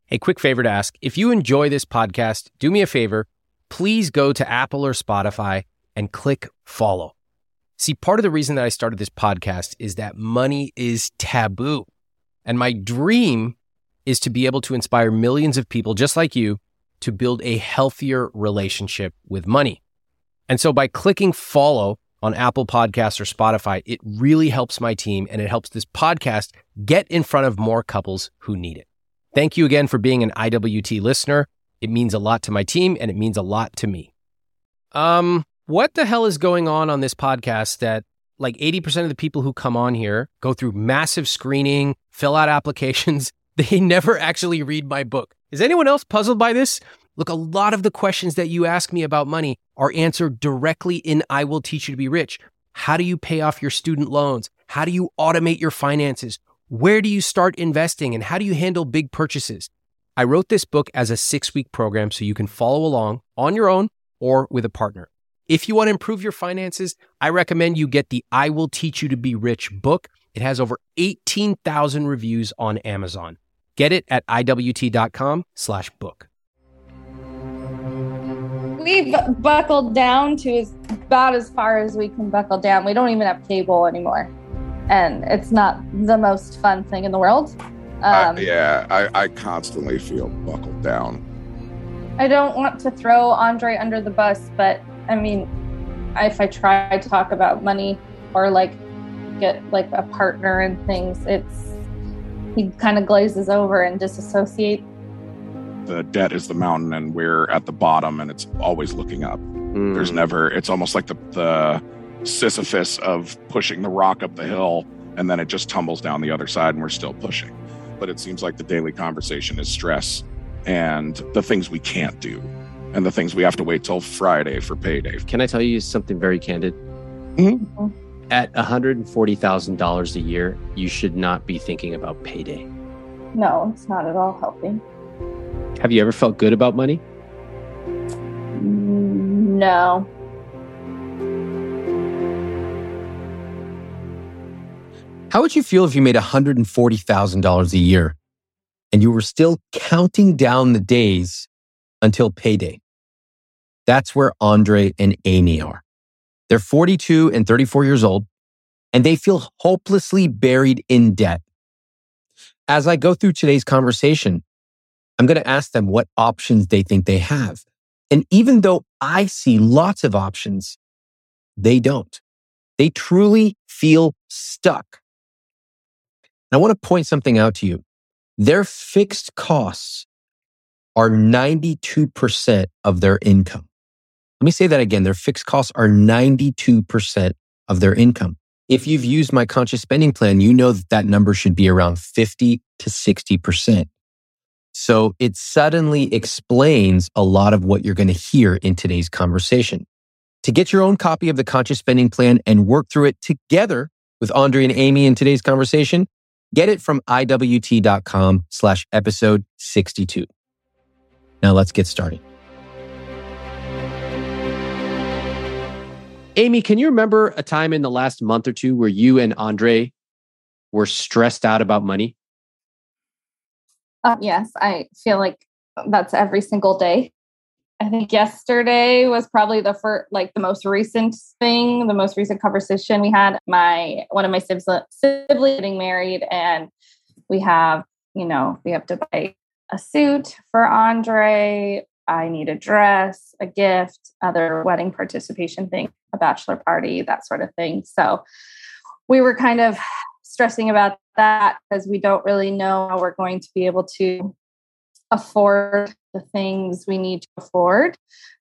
Hey, quick favor to ask. If you enjoy this podcast, do me a favor. Please go to Apple or Spotify and click follow. See, part of the reason that I started this podcast is that money is taboo. And my dream is to be able to inspire millions of people just like you to build a healthier relationship with money. And so by clicking follow on Apple Podcasts or Spotify, it really helps my team and it helps this podcast get in front of more couples who need it. Thank you again for being an IWT listener. It means a lot to my team and it means a lot to me. What the hell is going on this podcast that like 80% of the people who come on here go through massive screening, fill out applications. They never actually read my book. Is anyone else puzzled by this? Look, a lot of the questions that you ask me about money are answered directly in I Will Teach You to Be Rich. How do you pay off your student loans? How do you automate your finances? Where do you start investing? And how do you handle big purchases? I wrote this book as a 6-week program so you can follow along on your own or with a partner. If you want to improve your finances, I recommend you get the I Will Teach You to Be Rich book. It has over 18,000 reviews on Amazon. Get it at iwt.com/book. We've buckled down to about as far as we can buckle down. We don't even have cable anymore. And it's not the most fun thing in the world. I constantly feel buckled down. I don't want to throw Andre under the bus, but I mean, if I try to talk about money or like get like a partner and things, he kind of glazes over and disassociates. The debt is the mountain and we're at the bottom and it's always looking up. There's never, it's almost like the Sisyphus of pushing the rock up the hill and then it just tumbles down the other side and we're still pushing. But it seems like the daily conversation is stress and the things we can't do and the things we have to wait till Friday for payday. Can I tell you something very candid? Mm-hmm. At $140,000 a year, you should not be thinking about payday. No, it's not at all helping. Have you ever felt good about money? No. How would you feel if you made $140,000 a year and you were still counting down the days until payday? That's where Andre and Amy are. They're 42 and 34 years old, and they feel hopelessly buried in debt. As I go through today's conversation, I'm going to ask them what options they think they have. And even though I see lots of options, they don't. They truly feel stuck. And I want to point something out to you. Their fixed costs are 92% of their income. Let me say that again. Their fixed costs are 92% of their income. If you've used my conscious spending plan, you know that number should be around 50 to 60%. So it suddenly explains a lot of what you're going to hear in today's conversation. To get your own copy of the conscious spending plan and work through it together with Andre and Amy in today's conversation, get it from iwt.com/episode 62. Now let's get started. Amy, can you remember a time in the last month or two where you and Andre were stressed out about money? Yes, I feel like that's every single day. I think yesterday was probably the most recent thing, the most recent conversation we had. One of my siblings getting married, and we have to buy a suit for Andre. I need a dress, a gift, other wedding participation thing, a bachelor party, that sort of thing. So we were kind of stressing about that because we don't really know how we're going to be able to afford the things we need to afford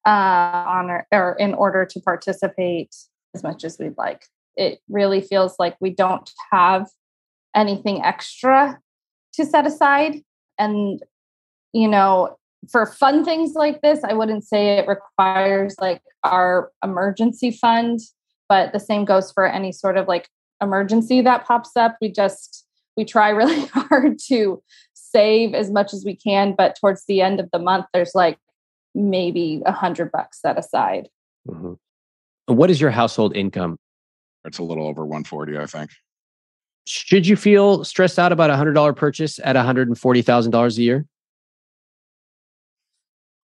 in order to participate as much as we'd like. It really feels like we don't have anything extra to set aside. And, for fun things like this, I wouldn't say it requires like our emergency fund, but the same goes for any sort of like emergency that pops up. We try really hard to save as much as we can, but towards the end of the month, there's like maybe $100 set aside. Mm-hmm. What is your household income? It's a little over 140, I think. Should you feel stressed out about a $100 purchase at $140,000 a year?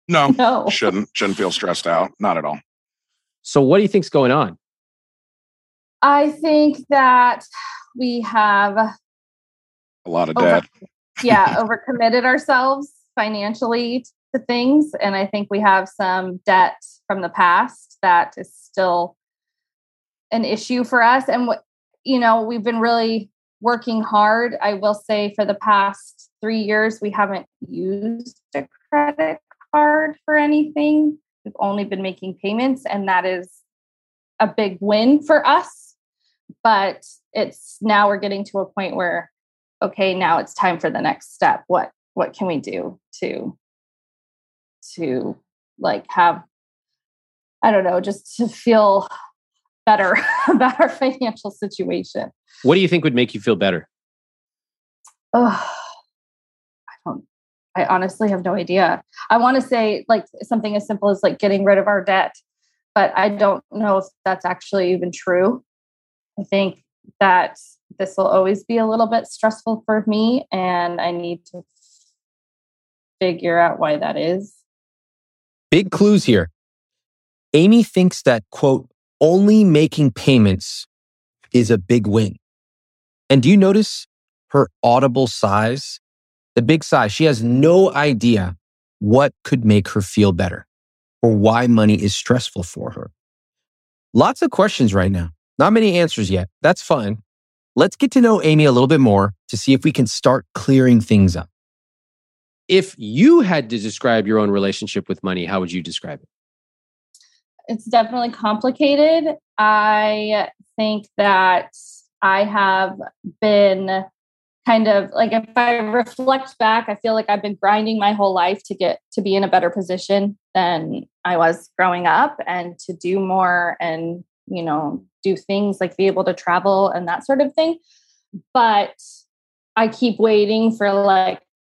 No. Shouldn't feel stressed out. Not at all. So what do you think's going on? I think that we have a lot of debt. Overcommitted ourselves financially to things. And I think we have some debt from the past that is still an issue for us. And we've been really working hard. I will say for the past 3 years, we haven't used a credit card for anything. We've only been making payments, and that is a big win for us. But now we're getting to a point where, okay, now it's time for the next step. What can we do to like have, I don't know, just to feel better about our financial situation? What do you think would make you feel better? I honestly have no idea. I want to say like something as simple as like getting rid of our debt, but I don't know if that's actually even true. I think that this will always be a little bit stressful for me, and I need to figure out why that is. Big clues here. Amy thinks that, quote, only making payments is a big win. And do you notice her audible sighs? The big sigh. She has no idea what could make her feel better or why money is stressful for her. Lots of questions right now. Not many answers yet. That's fine. Let's get to know Amy a little bit more to see if we can start clearing things up. If you had to describe your own relationship with money, how would you describe it? It's definitely complicated. I think that I have been kind of like, if I reflect back, I feel like I've been grinding my whole life to get to be in a better position than I was growing up, and to do more and, do things like be able to travel and that sort of thing. But I keep waiting for like,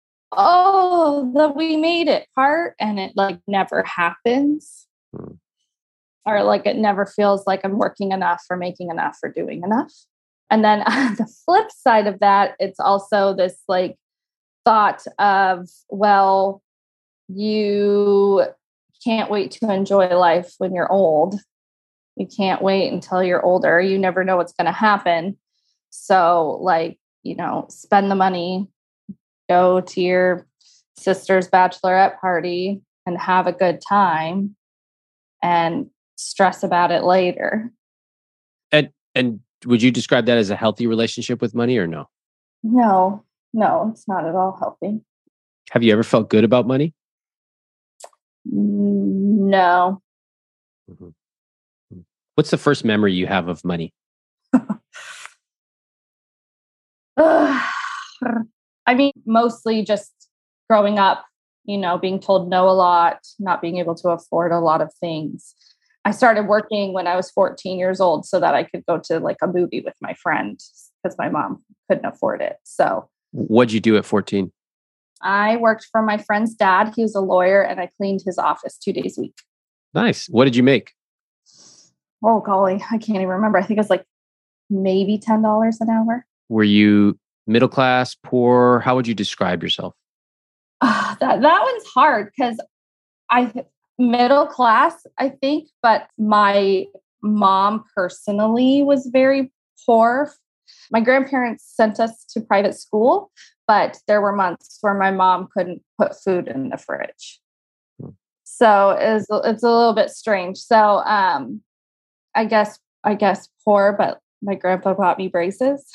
we made it part, and it like never happens. Or like it never feels like I'm working enough or making enough or doing enough. And then the flip side of that, it's also this like thought of, well, you can't wait to enjoy life when you're old. You can't wait until you're older. You never know what's going to happen. So like, spend the money, go to your sister's bachelorette party and have a good time, and stress about it later. And would you describe that as a healthy relationship with money or no? No, it's not at all healthy. Have you ever felt good about money? No. Mm-hmm. What's the first memory you have of money? I mean, mostly just growing up, being told no a lot, not being able to afford a lot of things. I started working when I was 14 years old so that I could go to like a movie with my friend because my mom couldn't afford it. So what'd you do at 14? I worked for my friend's dad. He was a lawyer, and I cleaned his office 2 days a week. Nice. What did you make? Oh, golly. I can't even remember. I think it was like maybe $10 an hour. Were you middle class, poor? How would you describe yourself? That one's hard because middle class, I think, but my mom personally was very poor. My grandparents sent us to private school, but there were months where my mom couldn't put food in the fridge. So it's a little bit strange. So I guess poor, but my grandpa bought me braces.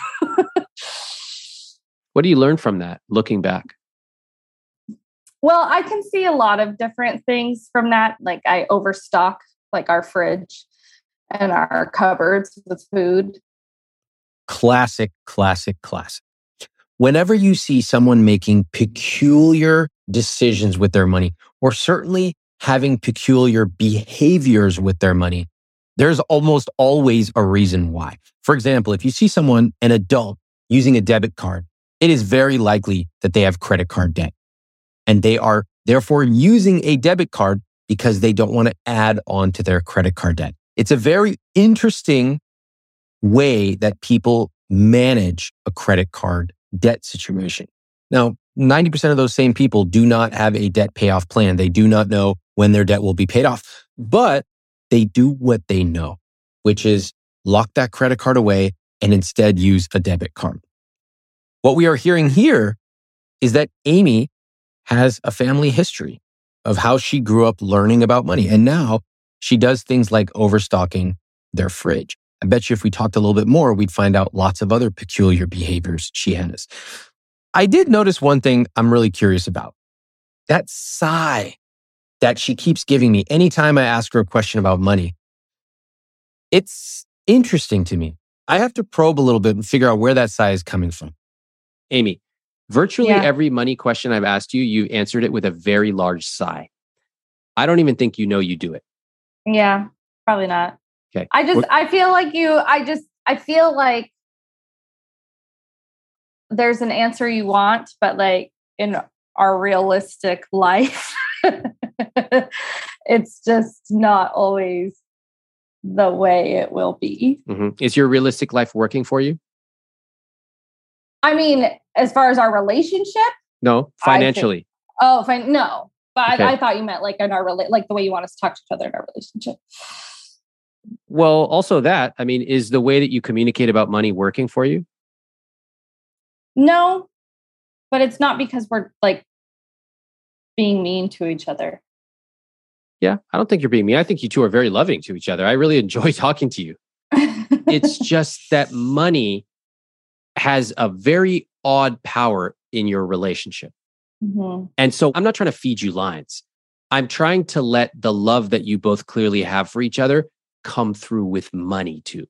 What do you learn from that, looking back? Well, I can see a lot of different things from that. Like I overstock like our fridge and our cupboards with food. Classic. Whenever you see someone making peculiar decisions with their money, or certainly having peculiar behaviors with their money, there's almost always a reason why. For example, if you see someone, an adult, using a debit card, it is very likely that they have credit card debt. And they are therefore using a debit card because they don't want to add on to their credit card debt. It's a very interesting way that people manage a credit card debt situation. Now, 90% of those same people do not have a debt payoff plan. They do not know when their debt will be paid off, but they do what they know, which is lock that credit card away and instead use a debit card. What we are hearing here is that Amy has a family history of how she grew up learning about money. And now she does things like overstocking their fridge. I bet you if we talked a little bit more, we'd find out lots of other peculiar behaviors she has. I did notice one thing I'm really curious about. That sigh that she keeps giving me anytime I ask her a question about money. It's interesting to me. I have to probe a little bit and figure out where that sigh is coming from. Amy, virtually every money question I've asked you, you answered it with a very large sigh. I don't even think you know you do it. Yeah, probably not. Okay. I feel like there's an answer you want, but like in our realistic life, it's just not always the way it will be. Mm-hmm. Is your realistic life working for you? I mean, as far as our relationship? No, financially. No. But Okay. I thought you meant like in our like the way you want us to talk to each other in our relationship. Well, also that, I mean, is the way that you communicate about money working for you? No, but it's not because we're like being mean to each other. Yeah, I don't think you're being mean. I think you two are very loving to each other. I really enjoy talking to you. It's just that money has a very odd power in your relationship. Mm-hmm. And so I'm not trying to feed you lines. I'm trying to let the love that you both clearly have for each other come through with money too.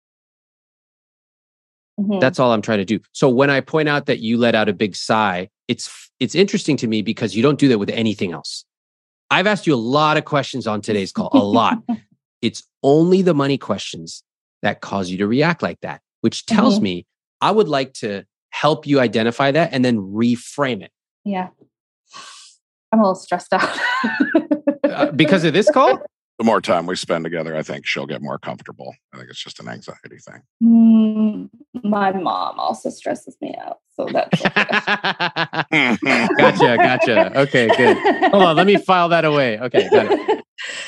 Mm-hmm. That's all I'm trying to do. So when I point out that you let out a big sigh, it's interesting to me because you don't do that with anything else. I've asked you a lot of questions on today's call, a lot. It's only the money questions that cause you to react like that, which tells me I would like to help you identify that and then reframe it. Yeah. I'm a little stressed out. Because of this call? The more time we spend together, I think she'll get more comfortable. I think it's just an anxiety thing. My mom also stresses me out. So that's Gotcha. Okay, good. Hold on, let me file that away. Okay, got it.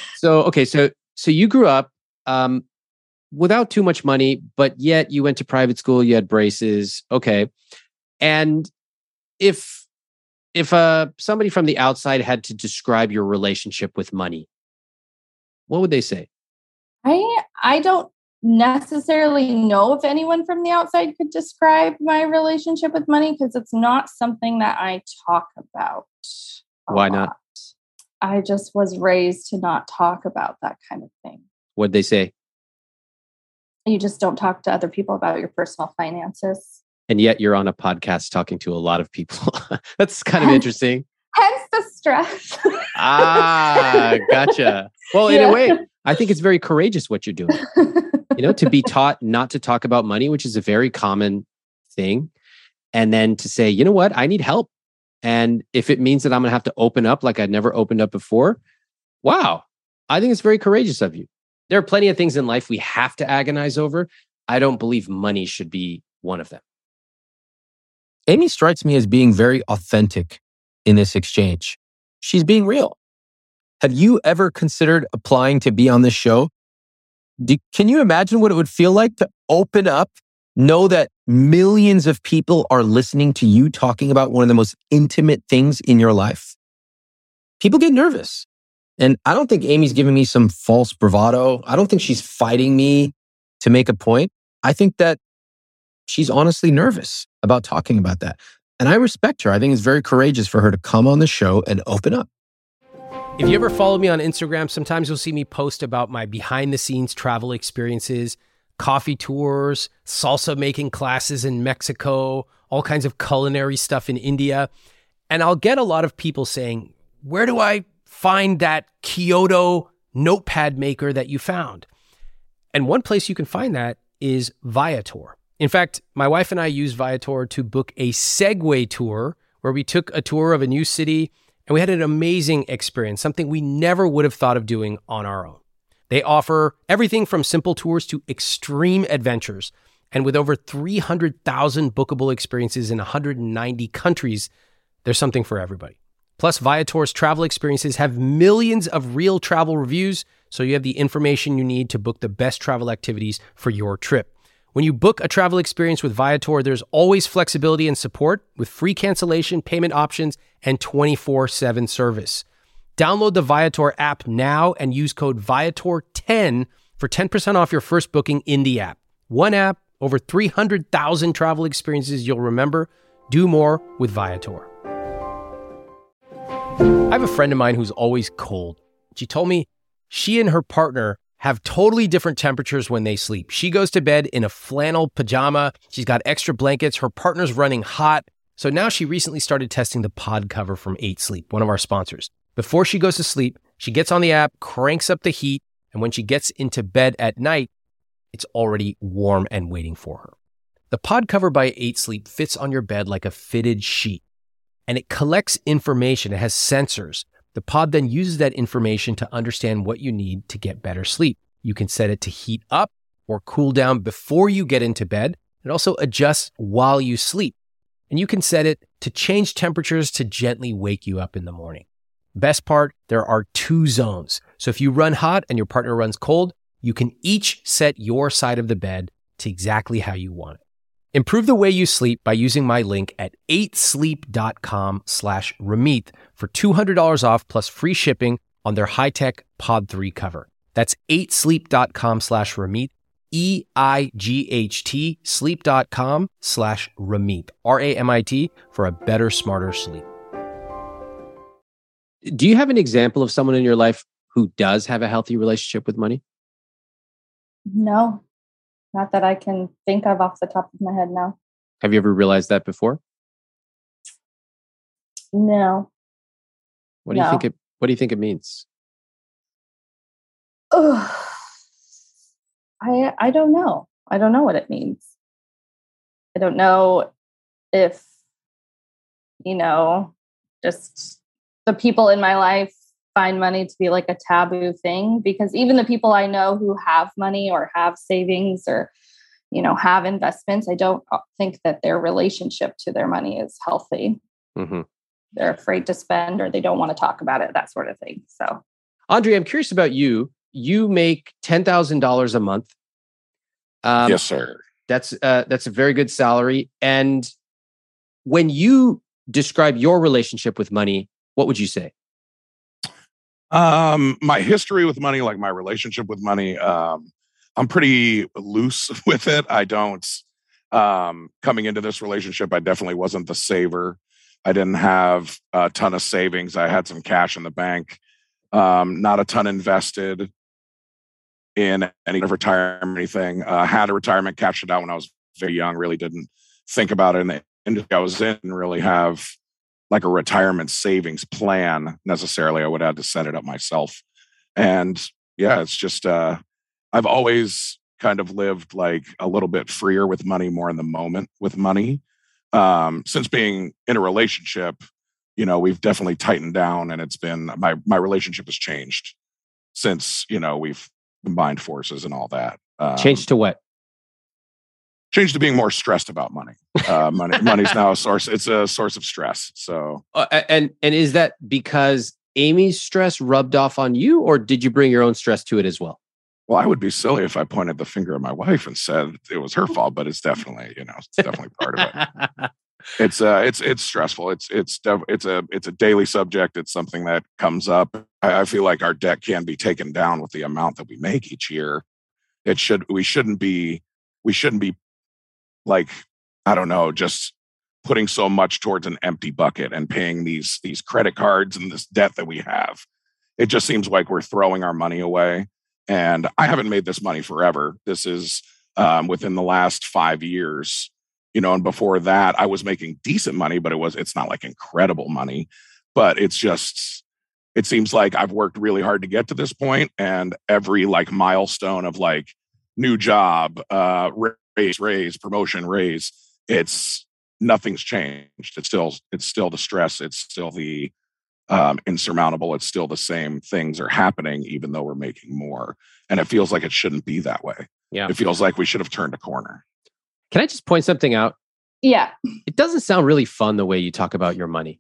So you grew up without too much money, but yet you went to private school, you had braces. Okay. And if somebody from the outside had to describe your relationship with money, what would they say? I don't necessarily know if anyone from the outside could describe my relationship with money because it's not something that I talk about. Why not? I just was raised to not talk about that kind of thing. What'd they say? You just don't talk to other people about your personal finances. And yet you're on a podcast talking to a lot of people. That's kind of interesting. Hence the stress. Gotcha. Well, in a way, I think it's very courageous what you're doing. To be taught not to talk about money, which is a very common thing. And then to say, you know what, I need help. And if it means that I'm going to have to open up like I'd never opened up before, wow, I think it's very courageous of you. There are plenty of things in life we have to agonize over. I don't believe money should be one of them. Amy strikes me as being very authentic in this exchange. She's being real. Have you ever considered applying to be on this show? Can you imagine what it would feel like to open up, know that millions of people are listening to you talking about one of the most intimate things in your life? People get nervous. And I don't think Amy's giving me some false bravado. I don't think she's fighting me to make a point. I think that she's honestly nervous about talking about that. And I respect her. I think it's very courageous for her to come on the show and open up. If you ever follow me on Instagram, sometimes you'll see me post about my behind the scenes travel experiences, coffee tours, salsa making classes in Mexico, all kinds of culinary stuff in India. And I'll get a lot of people saying, where do I find that Kyoto notepad maker that you found? And one place you can find that is Viator. In fact, my wife and I used Viator to book a Segway tour where we took a tour of a new city and we had an amazing experience, something we never would have thought of doing on our own. They offer everything from simple tours to extreme adventures. And with over 300,000 bookable experiences in 190 countries, There's something for everybody. Plus, Viator's travel experiences have millions of real travel reviews, so you have the information you need to book the best travel activities for your trip. When you book a travel experience with Viator, there's always flexibility and support with free cancellation, payment options, and 24/7 service. Download the Viator app now and use code Viator10 for 10% off your first booking in the app. One app, over 300,000 travel experiences you'll remember. Do more with Viator. I have a friend of mine who's always cold. She told me she and her partner have totally different temperatures when they sleep. She goes to bed in a flannel pajama. She's got extra blankets. Her partner's running hot. So now she recently started testing the pod cover from 8 Sleep, one of our sponsors. Before she goes to sleep, she gets on the app, cranks up the heat, and when she gets into bed at night, it's already warm and waiting for her. The pod cover by 8 Sleep fits on your bed like a fitted sheet, and it collects information. It has sensors. The pod then uses that information to understand what you need to get better sleep. You can set it to heat up or cool down before you get into bed. It also adjusts while you sleep. And you can set it to change temperatures to gently wake you up in the morning. Best part, there are 2 zones. So if you run hot and your partner runs cold, you can each set your side of the bed to exactly how you want it. Improve the way you sleep by using my link at 8sleep.com/Ramit for $200 off plus free shipping on their high-tech Pod 3 cover. That's 8sleep.com/Ramit, EIGHT, sleep.com/Ramit, RAMIT, for a better, smarter sleep. Do you have an example of someone in your life who does have a healthy relationship with money? No, not that I can think of off the top of my head now. Have you ever realized that before? No. What do you think it means? Ugh. I don't know. I don't know what it means. I don't know if, just the people in my life find money to be like a taboo thing, because even the people I know who have money or have savings or, have investments, I don't think that their relationship to their money is healthy. Mm-hmm. They're afraid to spend, or they don't want to talk about it, that sort of thing. So, Andre, I'm curious about you. You make $10,000 a month. Yes, sir. That's a very good salary. And when you describe your relationship with money, what would you say? My history with money, like my relationship with money, I'm pretty loose with it. I don't, coming into this relationship, I definitely wasn't the saver. I didn't have a ton of savings. I had some cash in the bank, not a ton invested in any retirement or anything. Had a retirement, cashed it out when I was very young, really didn't think about it. And the industry I was in didn't really have like a retirement savings plan necessarily. I would have to set it up myself. And yeah, it's just, I've always kind of lived like a little bit freer with money, more in the moment with money. Since being in a relationship, we've definitely tightened down, and it's been, my relationship has changed since, we've combined forces and all that. Changed to what? Changed to being more stressed about money. Money's now it's a source of stress. So, and is that because Amy's stress rubbed off on you, or did you bring your own stress to it as well? Well, I would be silly if I pointed the finger at my wife and said it was her fault, but it's definitely, it's definitely part of it. It's stressful. It's a daily subject. It's something that comes up. I feel like our debt can be taken down with the amount that we make each year. We shouldn't be like, I don't know, just putting so much towards an empty bucket and paying these credit cards and this debt that we have. It just seems like we're throwing our money away. And I haven't made this money forever. This is within the last 5 years, and before that I was making decent money, but it's not like incredible money, but it seems like I've worked really hard to get to this point, and every like milestone of like new job, raise, promotion, raise, nothing's changed. It's still the stress. It's still the insurmountable. It's still the same things are happening, even though we're making more. And it feels like it shouldn't be that way. Yeah. It feels like we should have turned a corner. Can I just point something out? Yeah. It doesn't sound really fun the way you talk about your money.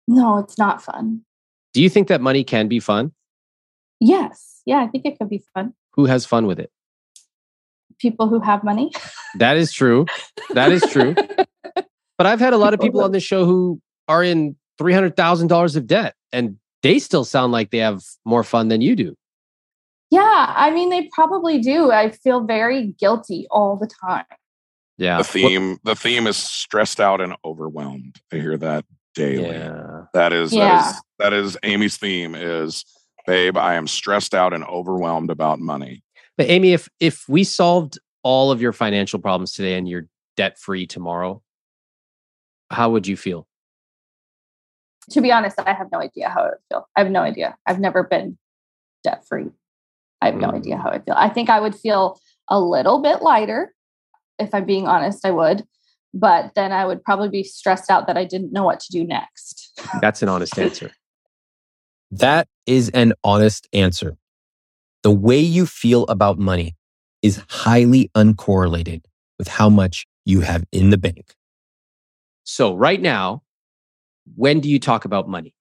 No, it's not fun. Do you think that money can be fun? Yes. Yeah, I think it could be fun. Who has fun with it? People who have money. That is true. That is true. But I've had a lot of people on this show who are in $300,000 of debt and they still sound like they have more fun than you do. Yeah, I mean, they probably do. I feel very guilty all the time. Yeah. The theme is stressed out and overwhelmed. I hear that daily. Yeah. That is Amy's theme is, babe, I am stressed out and overwhelmed about money. But Amy, if we solved all of your financial problems today and you're debt free tomorrow, how would you feel? To be honest, I have no idea how I would feel. I have no idea. I've never been debt free. I have no idea how I feel. I think I would feel a little bit lighter. If I'm being honest, I would. But then I would probably be stressed out that I didn't know what to do next. That's an honest answer. That is an honest answer. The way you feel about money is highly uncorrelated with how much you have in the bank. So right now, when do you talk about money?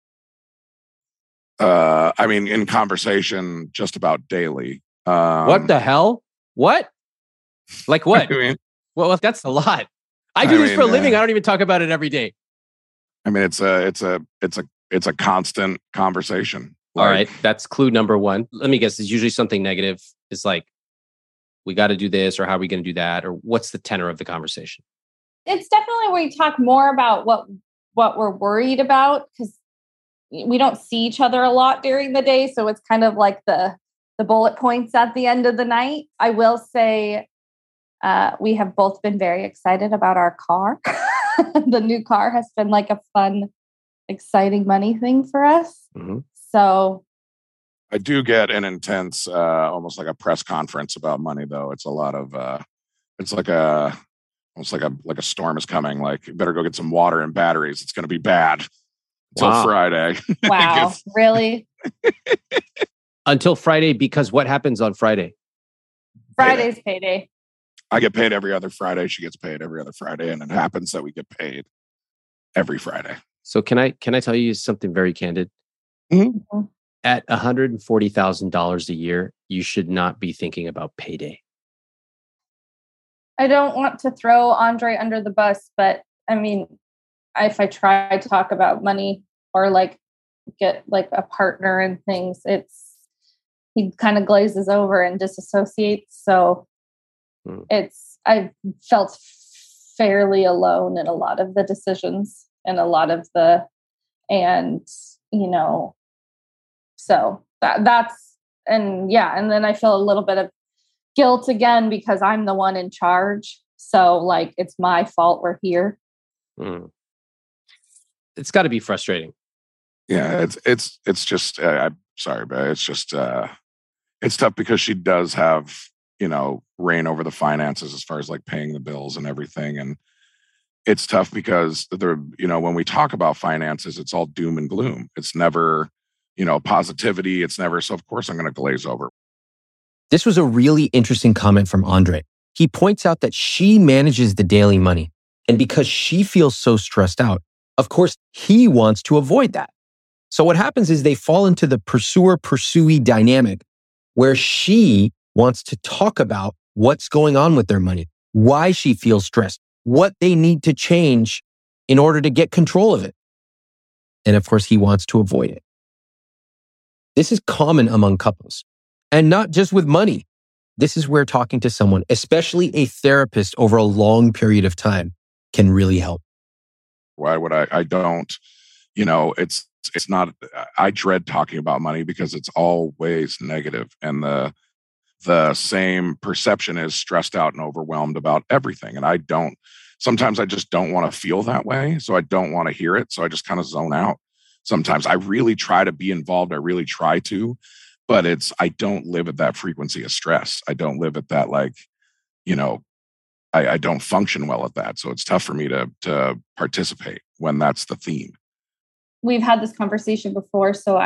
I mean, in conversation, just about daily. What the hell? What? Like what? I mean, well, that's a lot. I do this for a living. I don't even talk about it every day. I mean, it's a constant conversation. All right, that's clue number one. Let me guess. It's usually something negative. It's like, we got to do this, or how are we going to do that, or what's the tenor of the conversation? It's definitely where we talk more about what we're worried about, because we don't see each other a lot during the day. So it's kind of like the bullet points at the end of the night. I will say we have both been very excited about our car. The new car has been like a fun, exciting money thing for us. Mm-hmm. So I do get an intense, almost like a press conference about money, though. It's a lot of, it's like almost like a storm is coming. Like, you better go get some water and batteries. It's going to be bad until Friday. Wow, really? Until Friday, because what happens on Friday? Friday's payday. I get paid every other Friday. She gets paid every other Friday, and it happens that we get paid every Friday. So can I tell you something very candid? Mm-hmm. At $140,000 a year, you should not be thinking about payday. I don't want to throw Andre under the bus, but I mean, if I try to talk about money or like get like a partner and things, he kind of glazes over and disassociates. So I've felt fairly alone in a lot of the decisions and so and then I feel a little bit of guilt again because I'm the one in charge. So like, it's my fault we're here. It's got to be frustrating. Yeah, it's just, I'm sorry, but it's just, it's tough because she does have, reign over the finances as far as like paying the bills and everything. And it's tough because when we talk about finances, it's all doom and gloom. It's never, positivity. It's never, so of course I'm going to glaze over. This was a really interesting comment from Andre. He points out that she manages the daily money. And because she feels so stressed out, of course, he wants to avoid that. So what happens is they fall into the pursuer-pursuee dynamic where she wants to talk about what's going on with their money, why she feels stressed, what they need to change in order to get control of it. And of course, he wants to avoid it. This is common among couples, and not just with money. This is where talking to someone, especially a therapist over a long period of time, can really help. Why would I don't, it's not, I dread talking about money because it's always negative, and the same perception is stressed out and overwhelmed about everything. And sometimes I just don't want to feel that way. So I don't want to hear it. So I just kind of zone out. Sometimes I really try to be involved. I really try to, but I don't live at that frequency of stress. I don't live at that, I don't function well at that. So it's tough for me to participate when that's the theme. We've had this conversation before. So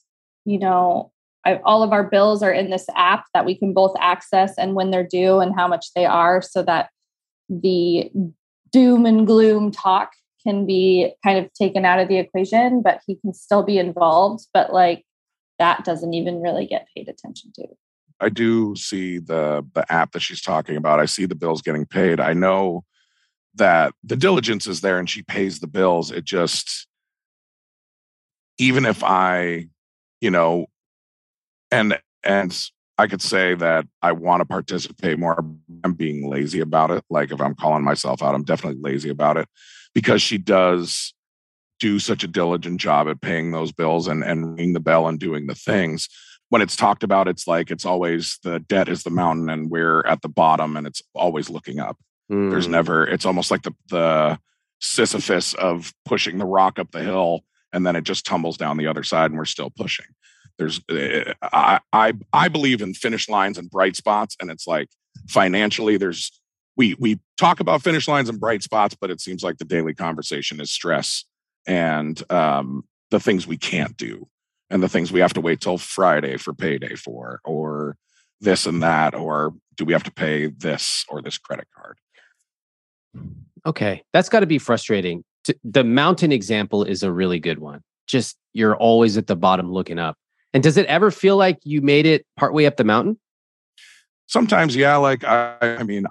all of our bills are in this app that we can both access and when they're due and how much they are, so that the doom and gloom talk can be kind of taken out of the equation, but he can still be involved. But like that doesn't even really get paid attention to. I do see the app that she's talking about. I see the bills getting paid. I know that the diligence is there and she pays the bills. It just, even if I, you know, and I could say that I want to participate more. I'm being lazy about it. Like if I'm calling myself out, I'm definitely lazy about it because she does do such a diligent job at paying those bills and ringing the bell and doing the things. When it's talked about, it's like, it's always the debt is the mountain and we're at the bottom and it's always looking up. There's never, it's almost like the Sisyphus of pushing the rock up the hill and then it just tumbles down the other side and we're still pushing. There's, I believe in finish lines and bright spots. And it's like financially we talk about finish lines and bright spots, but it seems like the daily conversation is stress and the things we can't do and the things we have to wait till Friday for payday for, or this and that, or do we have to pay this or this credit card? Okay. That's got to be frustrating. The mountain example is a really good one. Just you're always at the bottom looking up. And does it ever feel like you made it partway up the mountain? Sometimes, yeah. Like, I mean,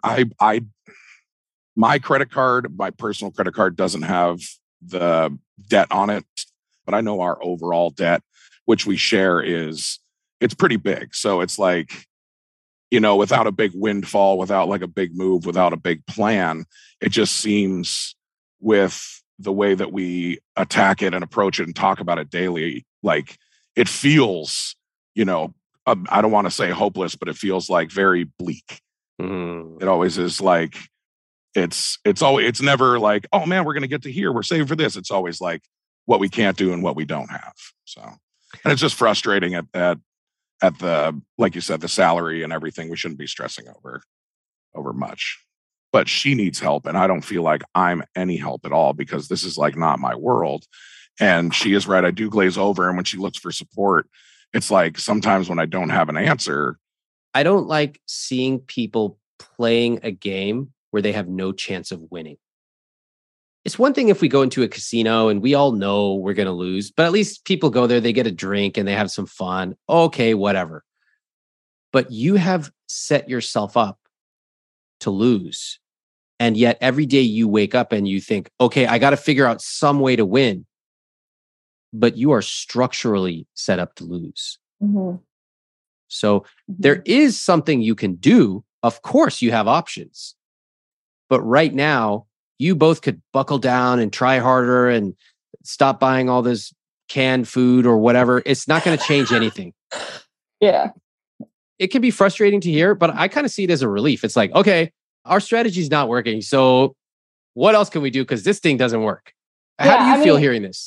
my credit card, my personal credit card doesn't have the debt on it, but I know our overall debt, which we share, it's pretty big. So it's like, you know, without a big windfall, without like a big move, without a big plan, it just seems with the way that we attack it and approach it and talk about it daily, like it feels, you know, I don't want to say hopeless, but it feels like very bleak. It always is like, it's never like, oh man, we're going to get to here. We're saving for this. It's always like what we can't do and what we don't have. So, and it's just frustrating at the, like you said, the salary and everything. We shouldn't be stressing over much, but she needs help. And I don't feel like I'm any help at all because this is like not my world. And she is right. I do glaze over. And when she looks for support, it's like sometimes when I don't have an answer. I don't like seeing people playing a game where they have no chance of winning. It's one thing if we go into a casino and we all know we're going to lose, but at least people go there, they get a drink and they have some fun. Okay, whatever. But you have set yourself up to lose. And yet every day you wake up and you think, okay, I got to figure out some way to win. But you are structurally set up to lose. So there is something you can do. Of course, you have options. But right now, you both could buckle down and try harder and stop buying all this canned food or whatever. It's not going to change anything. Yeah. It can be frustrating to hear, but I kind of see it as a relief. It's like, okay, our strategy is not working. So what else can we do? Because this thing doesn't work. How do you feel hearing this?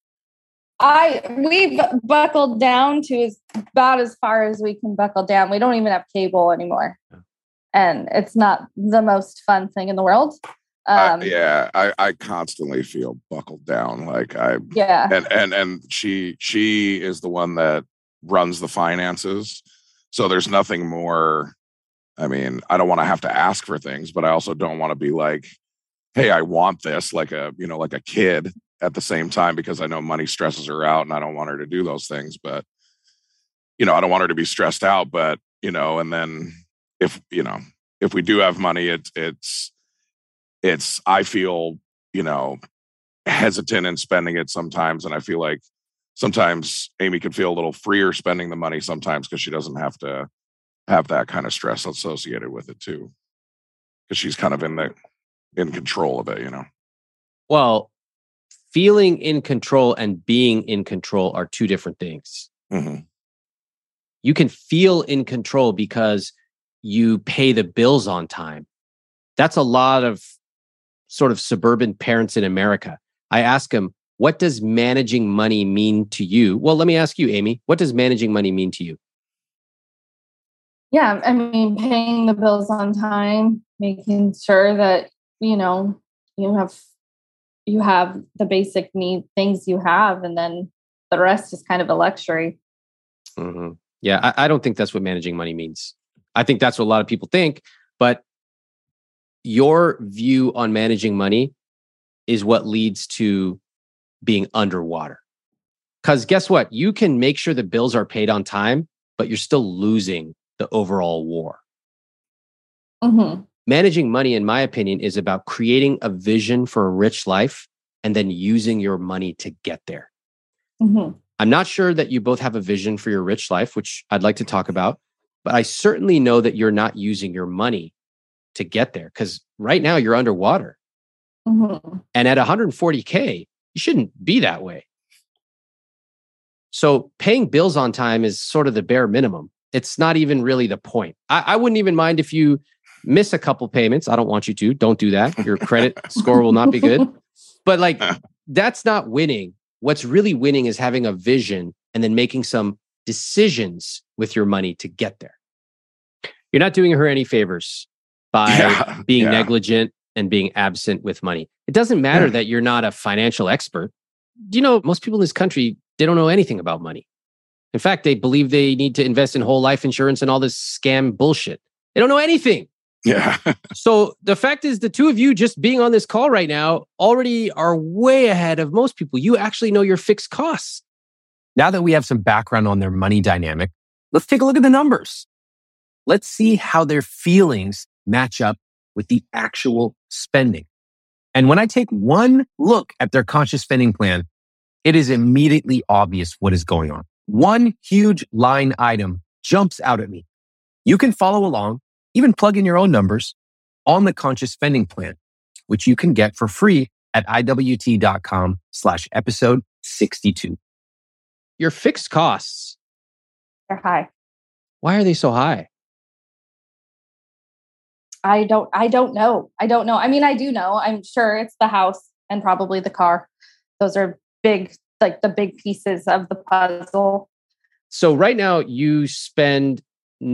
We've buckled down to about as far as we can buckle down. We don't even have cable anymore. And it's not the most fun thing in the world. I constantly feel buckled down. Like and she is the one that runs the finances. So there's nothing more. I mean, I don't want to have to ask for things, but I also don't want to be like, hey, I want this, like a kid at the same time, because I know money stresses her out and I don't want her to do those things. But, I don't want her to be stressed out, but, and then if we do have money, it's I feel, hesitant in spending it sometimes. And I feel like sometimes Amy could feel a little freer spending the money sometimes because she doesn't have to have that kind of stress associated with it too. Because she's kind of in control of it, Well, feeling in control and being in control are two different things. You can feel in control because you pay the bills on time. That's a lot of sort of suburban parents in America. I ask them, what does managing money mean to you? Well, let me ask you, Amy, what does managing money mean to you? Yeah, I mean, paying the bills on time, making sure that, you have the basic need things you have, and then the rest is kind of a luxury. Yeah, I don't think that's what managing money means. I think that's what a lot of people think, but your view on managing money is what leads to being underwater. Because guess what? You can make sure the bills are paid on time, but you're still losing the overall war. Mm-hmm. Managing money, in my opinion, is about creating a vision for a rich life and then using your money to get there. Mm-hmm. I'm not sure that you both have a vision for your rich life, which I'd like to talk about, but I certainly know that you're not using your money to get there because right now you're underwater. Mm-hmm. And at 140K, you shouldn't be that way. So paying bills on time is sort of the bare minimum. It's not even really the point. I wouldn't even mind if you miss a couple payments. I don't want you to. Don't do that. Your credit score will not be good. But like, that's not winning. What's really winning is having a vision and then making some decisions with your money to get there. You're not doing her any favors by being negligent and being absent with money. It doesn't matter that you're not a financial expert. You know, most people in this country, they don't know anything about money. In fact, they believe they need to invest in whole life insurance and all this scam bullshit. They don't know anything. Yeah. So the fact is the two of you just being on this call right now already are way ahead of most people. You actually know your fixed costs. Now that we have some background on their money dynamic, let's take a look at the numbers. Let's see how their feelings match up with the actual spending. And when I take one look at their conscious spending plan, it is immediately obvious what is going on. One huge line item jumps out at me. You can follow along, even plug in your own numbers on the conscious spending plan, which you can get for free at iwt.com/episode 62. Your fixed costs. They're high. Why are they so high? I don't know. I mean, I do know. I'm sure it's the house and probably the car. Those are big, like the big pieces of the puzzle. So right now you spend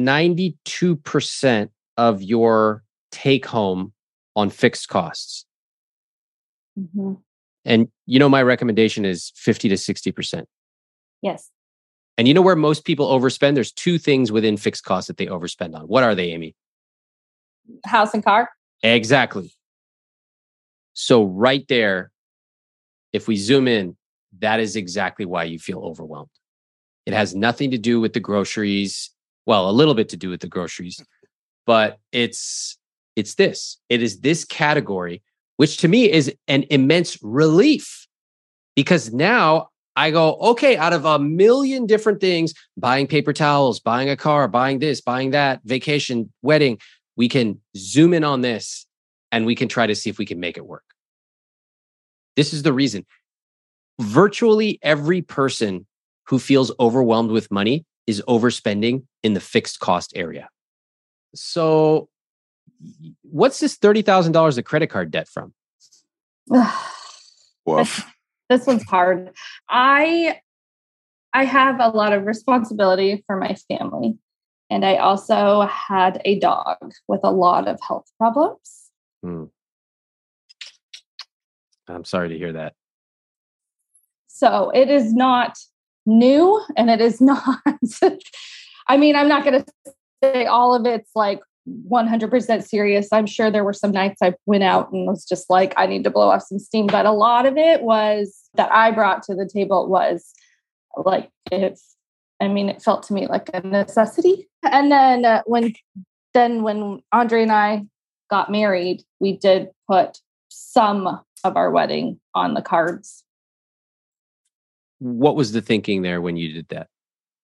92% of your take home on fixed costs. Mm-hmm. And you know, my recommendation is 50 to 60%. Yes. And you know where most people overspend? There's two things within fixed costs that they overspend on. What are they, Amy? House and car. Exactly. So right there, if we zoom in, that is exactly why you feel overwhelmed. It has nothing to do with the groceries. Well, a little bit to do with the groceries, but it's this. It is this category, which to me is an immense relief because now I go, okay, out of a million different things, buying paper towels, buying a car, buying this, buying that, vacation, wedding, we can zoom in on this and we can try to see if we can make it work. This is the reason. Virtually every person who feels overwhelmed with money is overspending in the fixed cost area. So what's this $30,000 of credit card debt from? Woof. This one's hard. I have a lot of responsibility for my family. And I also had a dog with a lot of health problems. I'm sorry to hear that. So it is not new and it is not, I mean, I'm not going to say all of it's like 100% serious. I'm sure there were some nights I went out and was just like, I need to blow off some steam. But a lot of it was that I brought to the table was like, it felt to me like a necessity. And then when Andre and I got married, we did put some of our wedding on the cards. What was the thinking there when you did that?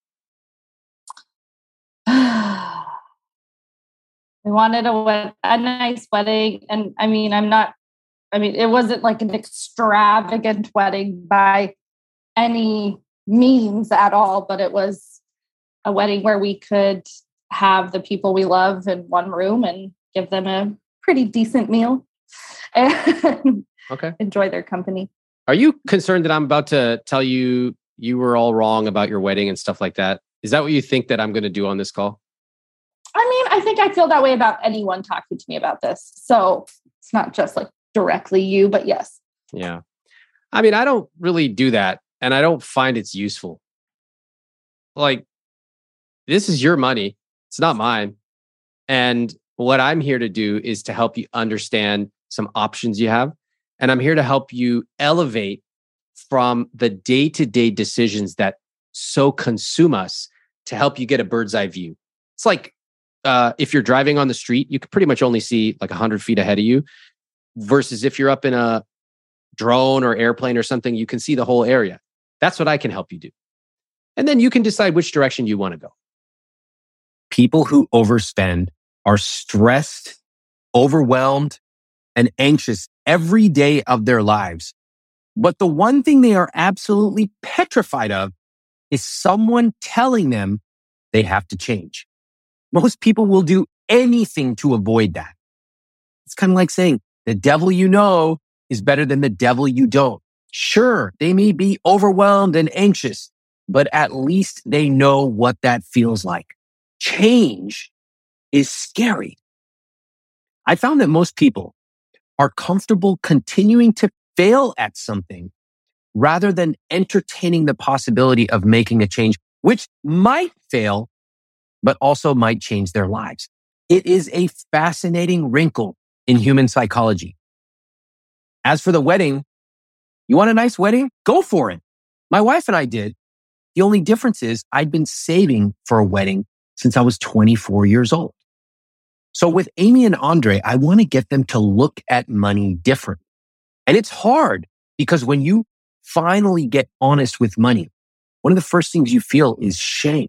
We wanted a nice wedding. And it wasn't like an extravagant wedding by any means at all, but it was a wedding where we could have the people we love in one room and give them a pretty decent meal and enjoy their company. Are you concerned that I'm about to tell you you were all wrong about your wedding and stuff like that? Is that what you think that I'm going to do on this call? I mean, I think I feel that way about anyone talking to me about this. So it's not just like directly you, but yes. Yeah. I mean, I don't really do that. And I don't find it's useful. Like, this is your money. It's not mine. And what I'm here to do is to help you understand some options you have And I'm here to help you elevate from the day-to-day decisions that so consume us to help you get a bird's eye view. It's like if you're driving on the street, you can pretty much only see like 100 feet ahead of you, versus if you're up in a drone or airplane or something, you can see the whole area. That's what I can help you do. And then you can decide which direction you want to go. People who overspend are stressed, overwhelmed, and anxious every day of their lives. But the one thing they are absolutely petrified of is someone telling them they have to change. Most people will do anything to avoid that. It's kind of like saying the devil you know is better than the devil you don't. Sure, they may be overwhelmed and anxious, but at least they know what that feels like. Change is scary. I found that most people are comfortable continuing to fail at something rather than entertaining the possibility of making a change, which might fail, but also might change their lives. It is a fascinating wrinkle in human psychology. As for the wedding, you want a nice wedding? Go for it. My wife and I did. The only difference is I'd been saving for a wedding since I was 24 years old. So with Amy and Andre, I want to get them to look at money different. And it's hard because when you finally get honest with money, one of the first things you feel is shame.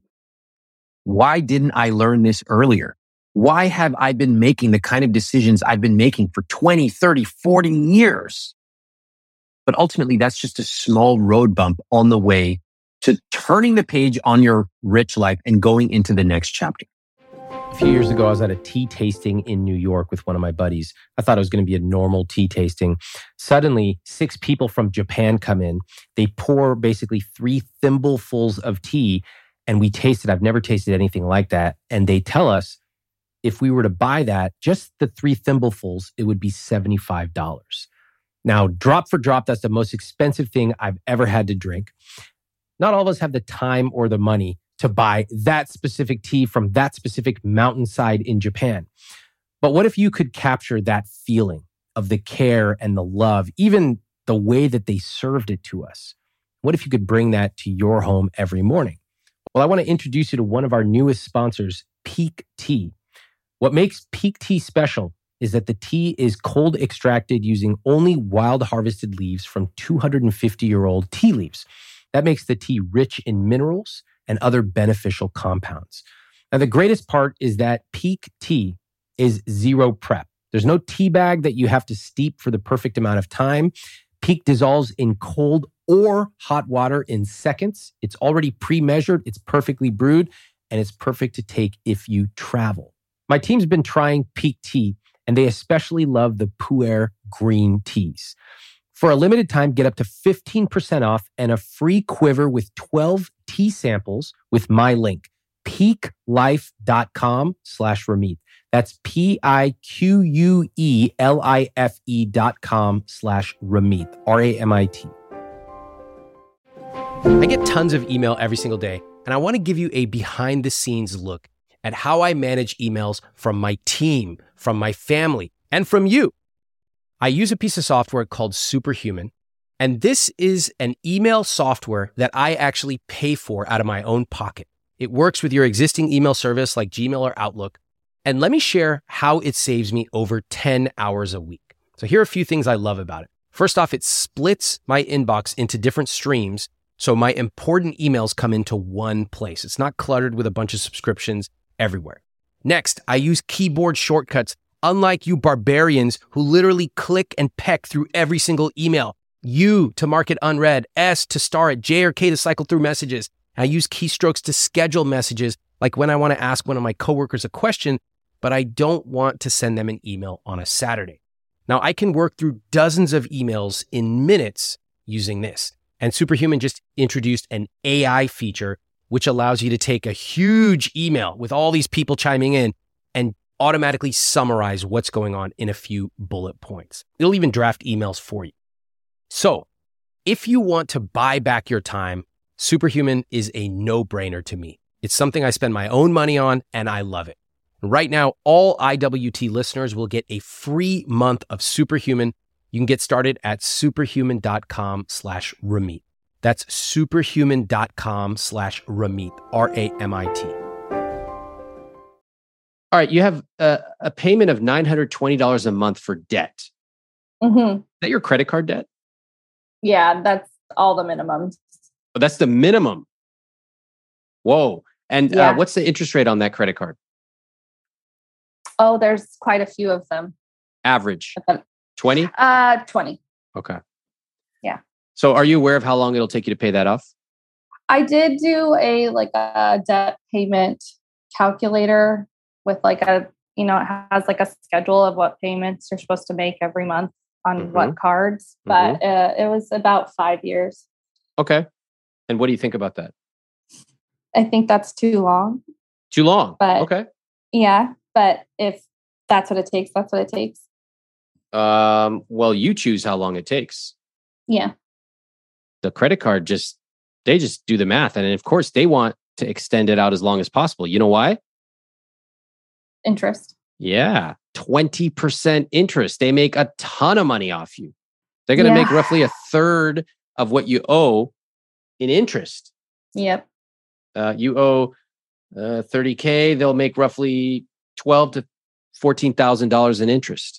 Why didn't I learn this earlier? Why have I been making the kind of decisions I've been making for 20, 30, 40 years? But ultimately, that's just a small road bump on the way to turning the page on your rich life and going into the next chapter. A few years ago, I was at a tea tasting in New York with one of my buddies. I thought it was going to be a normal tea tasting. Suddenly, 6 people from Japan come in. They pour basically 3 thimblefuls of tea, and we tasted. I've never tasted anything like that. And they tell us if we were to buy that, just the 3 thimblefuls, it would be $75. Now, drop for drop, that's the most expensive thing I've ever had to drink. Not all of us have the time or the money to buy that specific tea from that specific mountainside in Japan. But what if you could capture that feeling of the care and the love, even the way that they served it to us? What if you could bring that to your home every morning? Well, I want to introduce you to one of our newest sponsors, Pique Tea. What makes Pique Tea special is that the tea is cold extracted using only wild harvested leaves from 250-year-old tea leaves. That makes the tea rich in minerals and other beneficial compounds. Now, the greatest part is that Pique Tea is zero prep. There's no tea bag that you have to steep for the perfect amount of time. Pique dissolves in cold or hot water in seconds. It's already pre-measured, it's perfectly brewed, and it's perfect to take if you travel. My team's been trying Pique Tea, and they especially love the Pu'er green teas. For a limited time, get up to 15% off and a free quiver with 12 tea samples with my link, piquelife.com/Ramit. That's piquelife.com/Ramit, RAMIT. I get tons of email every single day, and I want to give you a behind the scenes look at how I manage emails from my team, from my family, and from you. I use a piece of software called Superhuman, and this is an email software that I actually pay for out of my own pocket. It works with your existing email service like Gmail or Outlook, and let me share how it saves me over 10 hours a week. So here are a few things I love about it. First off, it splits my inbox into different streams, so my important emails come into one place. It's not cluttered with a bunch of subscriptions everywhere. Next, I use keyboard shortcuts. Unlike you barbarians who literally click and peck through every single email. U to mark it unread, S to star it, J or K to cycle through messages. I use keystrokes to schedule messages, like when I want to ask one of my coworkers a question, but I don't want to send them an email on a Saturday. Now, I can work through dozens of emails in minutes using this. And Superhuman just introduced an AI feature, which allows you to take a huge email with all these people chiming in and automatically summarize what's going on in a few bullet points. It'll even draft emails for you. So if you want to buy back your time, Superhuman is a no-brainer to me. It's something I spend my own money on, and I love it. Right now, all IWT listeners will get a free month of Superhuman You can get started at superhuman.com/Ramit. That's superhuman.com/Ramit, RAMIT. All right, you have a payment of $920 a month for debt. Mm-hmm. Is that your credit card debt? Yeah, that's all the minimums. Oh, that's the minimum. Whoa. And what's the interest rate on that credit card? Oh, there's quite a few of them. Average? 20? 20. Okay. Yeah. So are you aware of how long it'll take you to pay that off? I did do a debt payment calculator with it has like a schedule of what payments you're supposed to make every month on what cards, but it was about 5 years. Okay. And what do you think about that? I think that's too long. Too long? But okay. Yeah. But if that's what it takes, that's what it takes. Well, you choose how long it takes. Yeah. The credit card they just do the math. And of course they want to extend it out as long as possible. You know why? Interest. Yeah. 20% interest. They make a ton of money off you. They're going to make roughly a third of what you owe in interest. Yep. You owe $30K. They'll make roughly $12,000 to $14,000 in interest.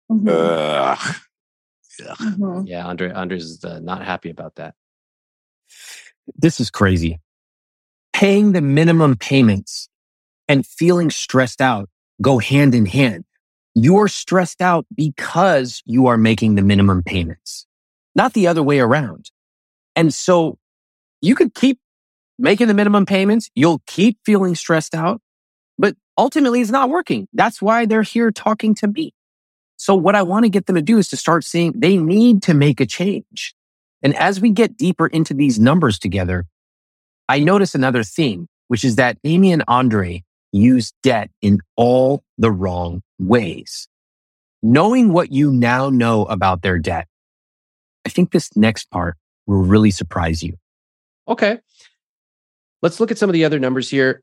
Mm-hmm. Yeah, Andres is not happy about that. This is crazy. Paying the minimum payments and feeling stressed out go hand in hand. You're stressed out because you are making the minimum payments, not the other way around. And so you could keep making the minimum payments. You'll keep feeling stressed out, but ultimately it's not working. That's why they're here talking to me. So what I want to get them to do is to start seeing they need to make a change. And as we get deeper into these numbers together, I notice another theme, which is that Amy and Andre use debt in all the wrong ways. Knowing what you now know about their debt, I think this next part will really surprise you. Okay. Let's look at some of the other numbers here.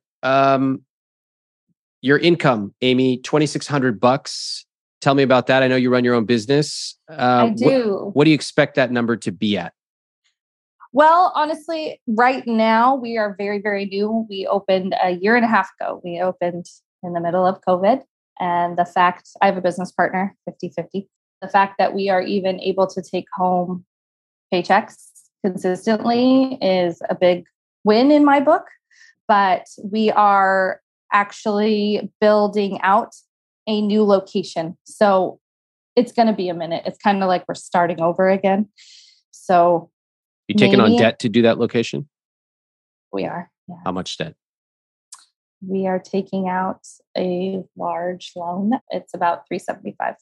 Your income, Amy, $2,600. Tell me about that. I know you run your own business. I do. What do you expect that number to be at? Well, honestly, right now we are very, very new. We opened a year and a half ago. We opened in the middle of COVID. And the fact, I have a business partner, 50-50. The fact that we are even able to take home paychecks consistently is a big win in my book. But we are actually building out a new location. So it's going to be a minute. It's kind of like we're starting over again. So you taking on debt to do that location? We are. Yeah. How much debt? We are taking out a large loan. It's about $375.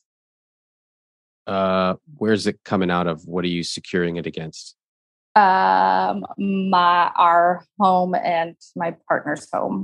Where's it coming out of? What are you securing it against? Our home and my partner's home.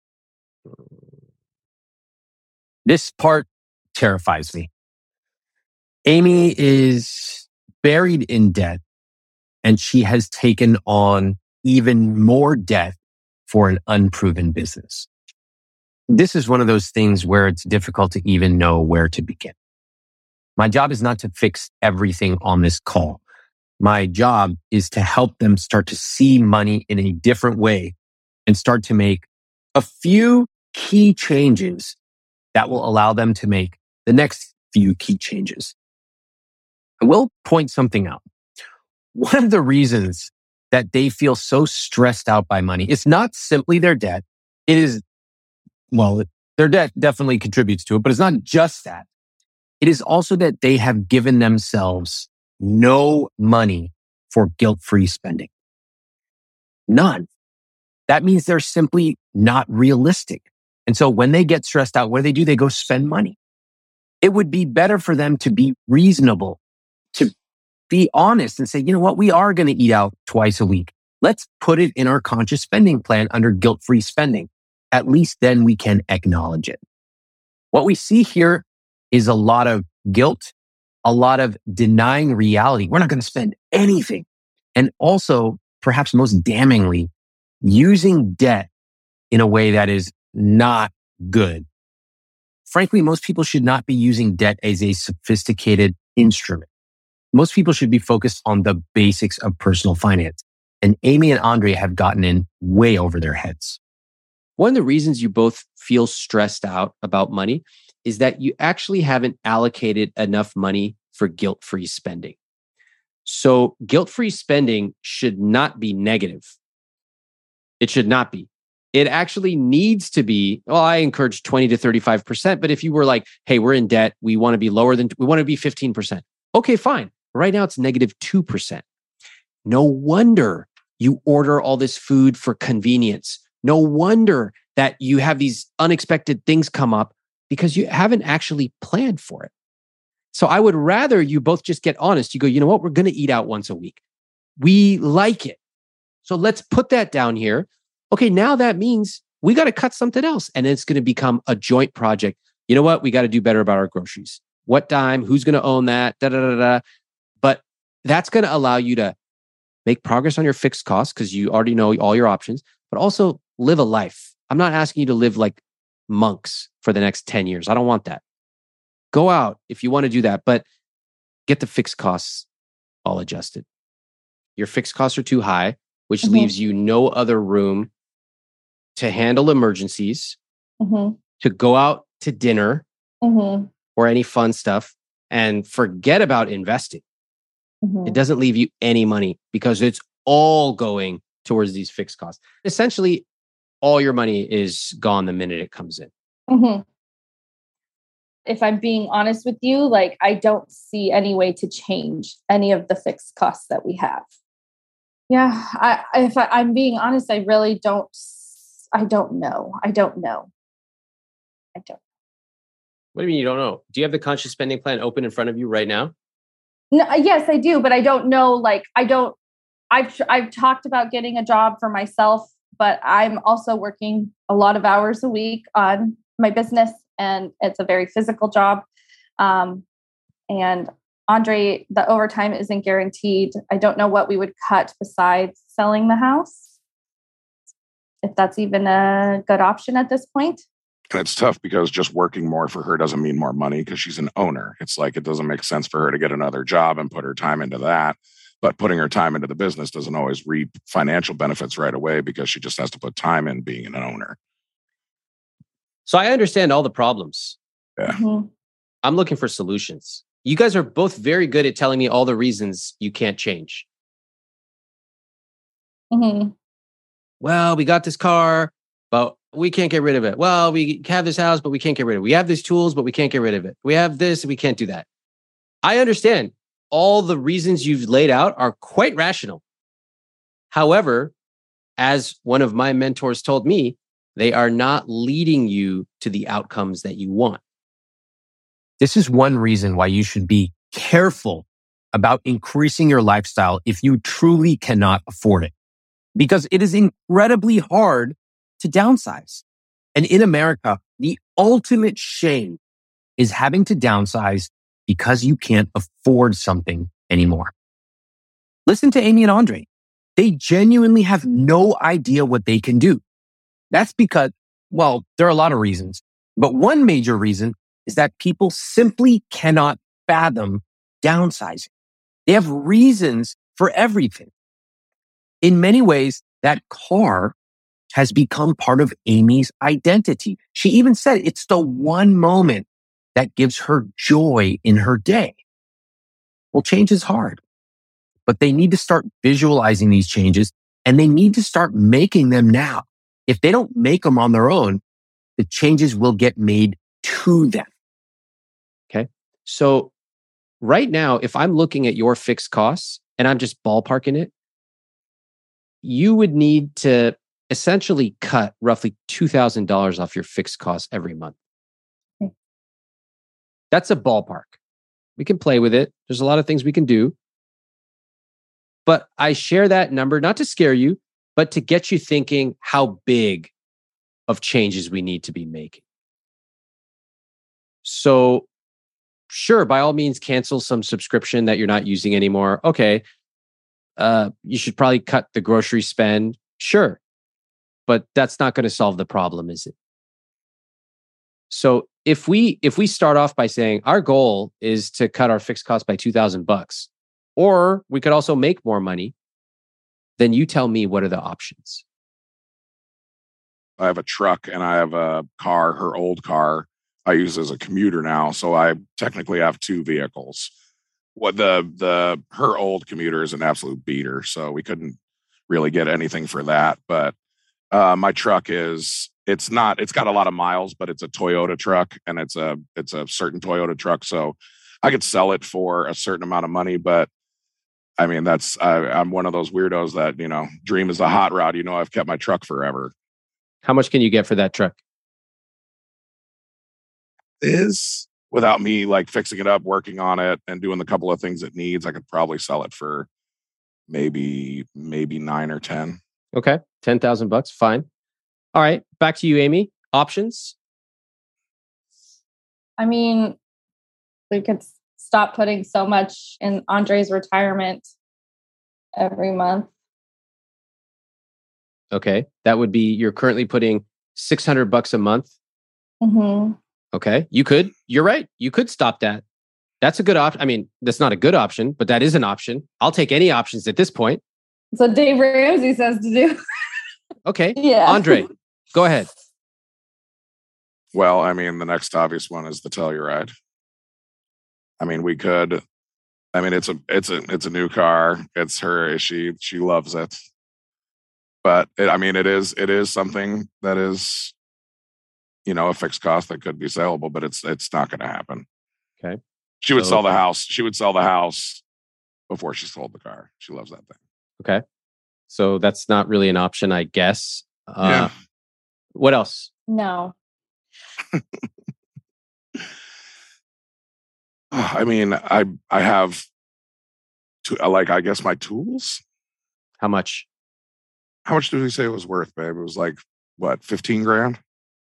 This part terrifies me. Amy is buried in debt, and she has taken on even more debt for an unproven business. This is one of those things where it's difficult to even know where to begin. My job is not to fix everything on this call. My job is to help them start to see money in a different way and start to make a few key changes that will allow them to make the next few key changes. I will point something out. One of the reasons that they feel so stressed out by money, it's not simply their debt. It is, well, their debt definitely contributes to it, but it's not just that. It is also that they have given themselves no money for guilt-free spending. None. That means they're simply not realistic. And so when they get stressed out, what do? They go spend money. It would be better for them to be reasonable, to be honest and say, you know what, we are going to eat out twice a week. Let's put it in our conscious spending plan under guilt-free spending. At least then we can acknowledge it. What we see here is a lot of guilt, a lot of denying reality. We're not going to spend anything. And also, perhaps most damningly, using debt in a way that is not good. Frankly, most people should not be using debt as a sophisticated instrument. Most people should be focused on the basics of personal finance. And Amy and Andre have gotten in way over their heads. One of the reasons you both feel stressed out about money is that you actually haven't allocated enough money for guilt-free spending. So guilt-free spending should not be negative. It should not be. It actually needs to be, well, I encourage 20 to 35%. But if you were like, hey, we're in debt, we want to be we want to be 15%. Okay, fine. Right now it's negative 2%. No wonder you order all this food for convenience. No wonder that you have these unexpected things come up because you haven't actually planned for it. So I would rather you both just get honest. You go, you know what? We're going to eat out once a week. We like it. So let's put that down here. Okay, now that means we got to cut something else. And it's going to become a joint project. You know what? We got to do better about our groceries. What dime? Who's going to own that? Da, da, da, da. But that's going to allow you to make progress on your fixed costs because you already know all your options, but also live a life. I'm not asking you to live like monks for the next 10 years. I don't want that. Go out if you want to do that, but get the fixed costs all adjusted. Your fixed costs are too high, which leaves you no other room to handle emergencies, to go out to dinner or any fun stuff, and forget about investing. It doesn't leave you any money because it's all going towards these fixed costs. Essentially, all your money is gone the minute it comes in. If I'm being honest with you, like I don't see any way to change any of the fixed costs that we have. Yeah, if I'm being honest, I really don't. I don't know. What do you mean you don't know? Do you have the conscious spending plan open in front of you right now? No, yes, I do, but I don't know. Like, I've talked about getting a job for myself, but I'm also working a lot of hours a week on my business, and it's a very physical job. And Andre, the overtime isn't guaranteed. I don't know what we would cut besides selling the house, if that's even a good option at this point. And it's tough because just working more for her doesn't mean more money because she's an owner. It's like it doesn't make sense for her to get another job and put her time into that. But putting her time into the business doesn't always reap financial benefits right away because she just has to put time in being an owner. So I understand all the problems. Yeah. I'm looking for solutions. You guys are both very good at telling me all the reasons you can't change. Well, we got this car, but we can't get rid of it. Well, we have this house, but we can't get rid of it. We have these tools, but we can't get rid of it. We have this, and we can't do that. I understand all the reasons you've laid out are quite rational. However, as one of my mentors told me, they are not leading you to the outcomes that you want. This is one reason why you should be careful about increasing your lifestyle if you truly cannot afford it, because it is incredibly hard to downsize. And in America, the ultimate shame is having to downsize because you can't afford something anymore. Listen to Amy and Andre. They genuinely have no idea what they can do. That's because, well, there are a lot of reasons, but one major reason is that people simply cannot fathom downsizing. They have reasons for everything. In many ways, that car has become part of Amy's identity. She even said it's the one moment that gives her joy in her day. Well, change is hard, but they need to start visualizing these changes and they need to start making them now. If they don't make them on their own, the changes will get made to them. Okay. So right now, if I'm looking at your fixed costs and I'm just ballparking it, you would need to essentially cut roughly $2,000 off your fixed costs every month. Okay. That's a ballpark. We can play with it. There's a lot of things we can do. But I share that number not to scare you, but to get you thinking how big of changes we need to be making. So sure, by all means, cancel some subscription that you're not using anymore. Okay. You should probably cut the grocery spend. Sure. But that's not going to solve the problem, is it? So if we start off by saying our goal is to cut our fixed costs by $2,000, Or we could also make more money. Then you tell me, what are the options? I have a truck and I have a car, her old car I use as a commuter now. So I technically have 2 vehicles. What her old commuter is an absolute beater. So we couldn't really get anything for that. But my truck it's got a lot of miles, but it's a Toyota truck and it's a certain Toyota truck. So I could sell it for a certain amount of money, but I mean, I'm one of those weirdos that, dream is a hot rod. I've kept my truck forever. How much can you get for that truck? Is without me like fixing it up, working on it, and doing the couple of things it needs, I could probably sell it for maybe 9 or 10. Okay, $10,000, fine. All right, back to you, Amy. Options. I mean, we could stop putting so much in Andre's retirement every month. Okay, that would be, you're currently putting $600 a month. Mm-hmm. Okay, you're right. You could stop that. That's a good option. I mean, that's not a good option, but that is an option. I'll take any options at this point. That's what Dave Ramsey says to do. Okay. Yeah. Andre, go ahead. Well, I mean, the next obvious one is the Telluride. I mean, we could. I mean, it's a new car. It's her. She loves it. But it is something that is, a fixed cost that could be saleable, but it's not going to happen. Okay. She would sell the house. She would sell the house before she sold the car. She loves that thing. Okay. So that's not really an option, I guess. Yeah. What else? No. I mean, I have I guess my tools. How much? How much did we say it was worth, babe? It was like, what, 15 grand?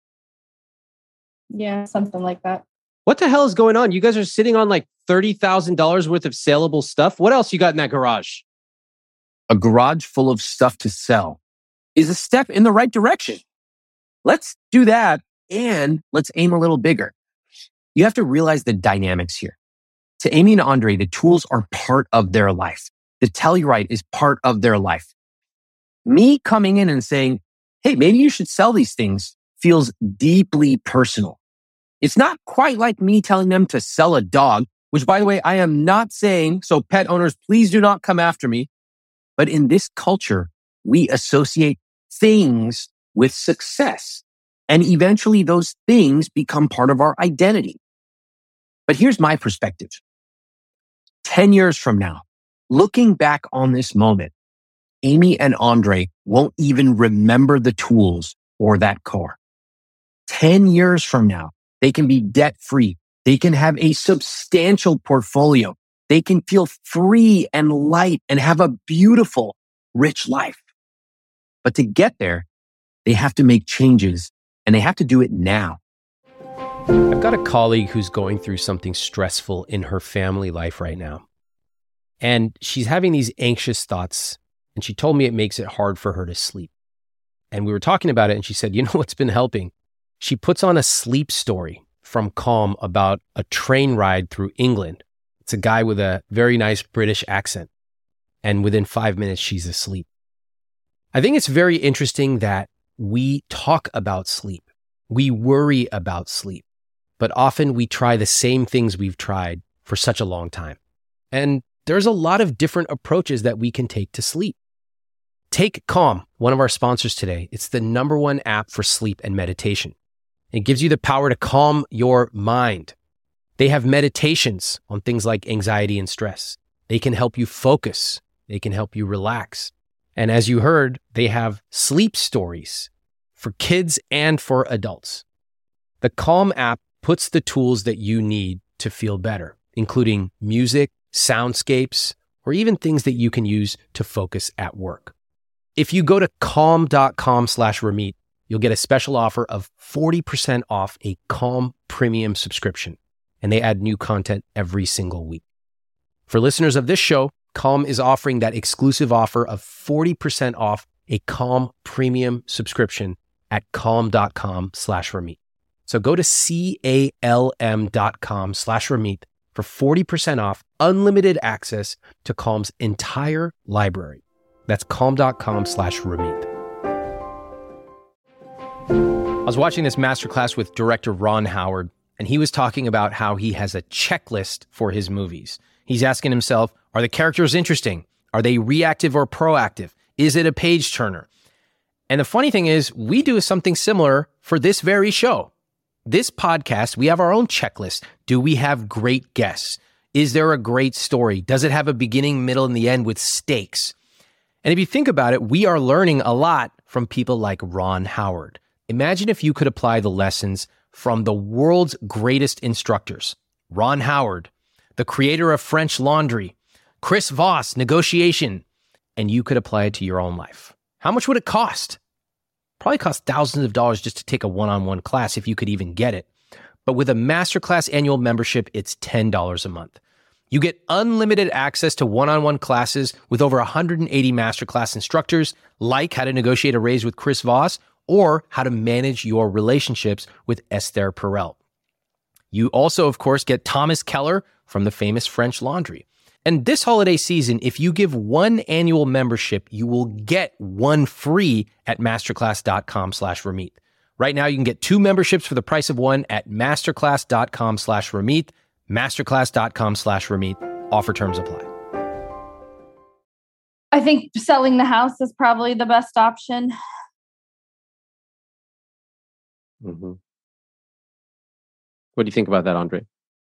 Yeah, something like that. What the hell is going on? You guys are sitting on like $30,000 worth of saleable stuff. What else you got in that garage? A garage full of stuff to sell is a step in the right direction. Let's do that, and let's aim a little bigger. You have to realize the dynamics here. To Amy and Andre, the tools are part of their life. The Telluride is part of their life. Me coming in and saying, hey, maybe you should sell these things feels deeply personal. It's not quite like me telling them to sell a dog, which, by the way, I am not saying, so pet owners, please do not come after me. But in this culture, we associate things with success. And eventually those things become part of our identity. But here's my perspective. 10 years from now, looking back on this moment, Amy and Andre won't even remember the tools or that car. 10 years from now, they can be debt-free. They can have a substantial portfolio. They can feel free and light and have a beautiful, rich life. But to get there, they have to make changes, and they have to do it now. I've got a colleague who's going through something stressful in her family life right now. And she's having these anxious thoughts, and she told me it makes it hard for her to sleep. And we were talking about it, and she said, you know what's been helping? She puts on a sleep story from Calm about a train ride through England. It's a guy with a very nice British accent. And within 5 minutes, she's asleep. I think it's very interesting that we talk about sleep. We worry about sleep. But often we try the same things we've tried for such a long time. And there's a lot of different approaches that we can take to sleep. Take Calm, one of our sponsors today. It's the #1 app for sleep and meditation. It gives you the power to calm your mind. They have meditations on things like anxiety and stress. They can help you focus. They can help you relax. And as you heard, they have sleep stories for kids and for adults. The Calm app puts the tools that you need to feel better, including music, soundscapes, or even things that you can use to focus at work. If you go to calm.com/Ramit, you'll get a special offer of 40% off a Calm premium subscription. And they add new content every single week. For listeners of this show, Calm is offering that exclusive offer of 40% off a Calm premium subscription at calm.com/Ramit. So go to calm.com/Ramit for 40% off unlimited access to Calm's entire library. That's calm.com/Ramit. I was watching this masterclass with director Ron Howard, and he was talking about how he has a checklist for his movies. He's asking himself, are the characters interesting? Are they reactive or proactive? Is it a page turner? And the funny thing is, we do something similar for this very show. This podcast, we have our own checklist. Do we have great guests? Is there a great story? Does it have a beginning, middle, and the end with stakes? And if you think about it, we are learning a lot from people like Ron Howard. Imagine if you could apply the lessons from the world's greatest instructors. Ron Howard, the creator of French Laundry, Chris Voss, Negotiation, and you could apply it to your own life. How much would it cost? Probably cost thousands of dollars just to take a one-on-one class if you could even get it. But with a Masterclass annual membership, it's $10 a month. You get unlimited access to one-on-one classes with over 180 Masterclass instructors, like how to negotiate a raise with Chris Voss or how to manage your relationships with Esther Perel. You also, of course, get Thomas Keller from the famous French Laundry. And this holiday season, if you give one annual membership, you will get one free at masterclass.com/Ramit. Right now, you can get 2 memberships for the price of one at masterclass.com/Ramit, masterclass.com/Ramit. Offer terms apply. I think selling the house is probably the best option. Mm-hmm. What do you think about that, Andre?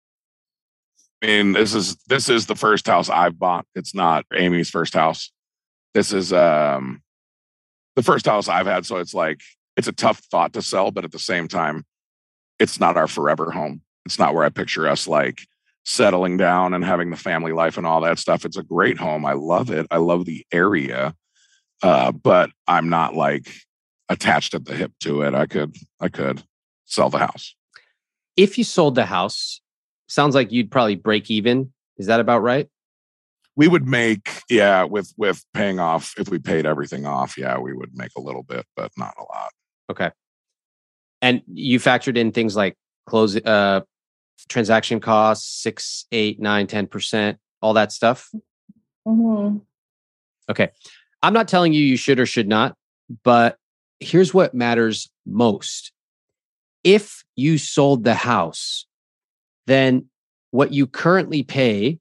I mean, this is the first house I've bought. It's not Amy's first house. This is the first house I've had. So it's like, it's a tough thought to sell, but at the same time, it's not our forever home. It's not where I picture us like settling down and having the family life and all that stuff. It's a great home. I love it. I love the area. But I'm not like attached at the hip to it. I could sell the house. If you sold the house, sounds like you'd probably break even. Is that about right? We would make, with paying off, if we paid everything off, we would make a little bit, but not a lot. Okay. And you factored in things like transaction costs, 6, 8, 9, 10%, all that stuff? Mm-hmm. Okay. I'm not telling you should or should not, but here's what matters most. If you sold the house, then what you currently pay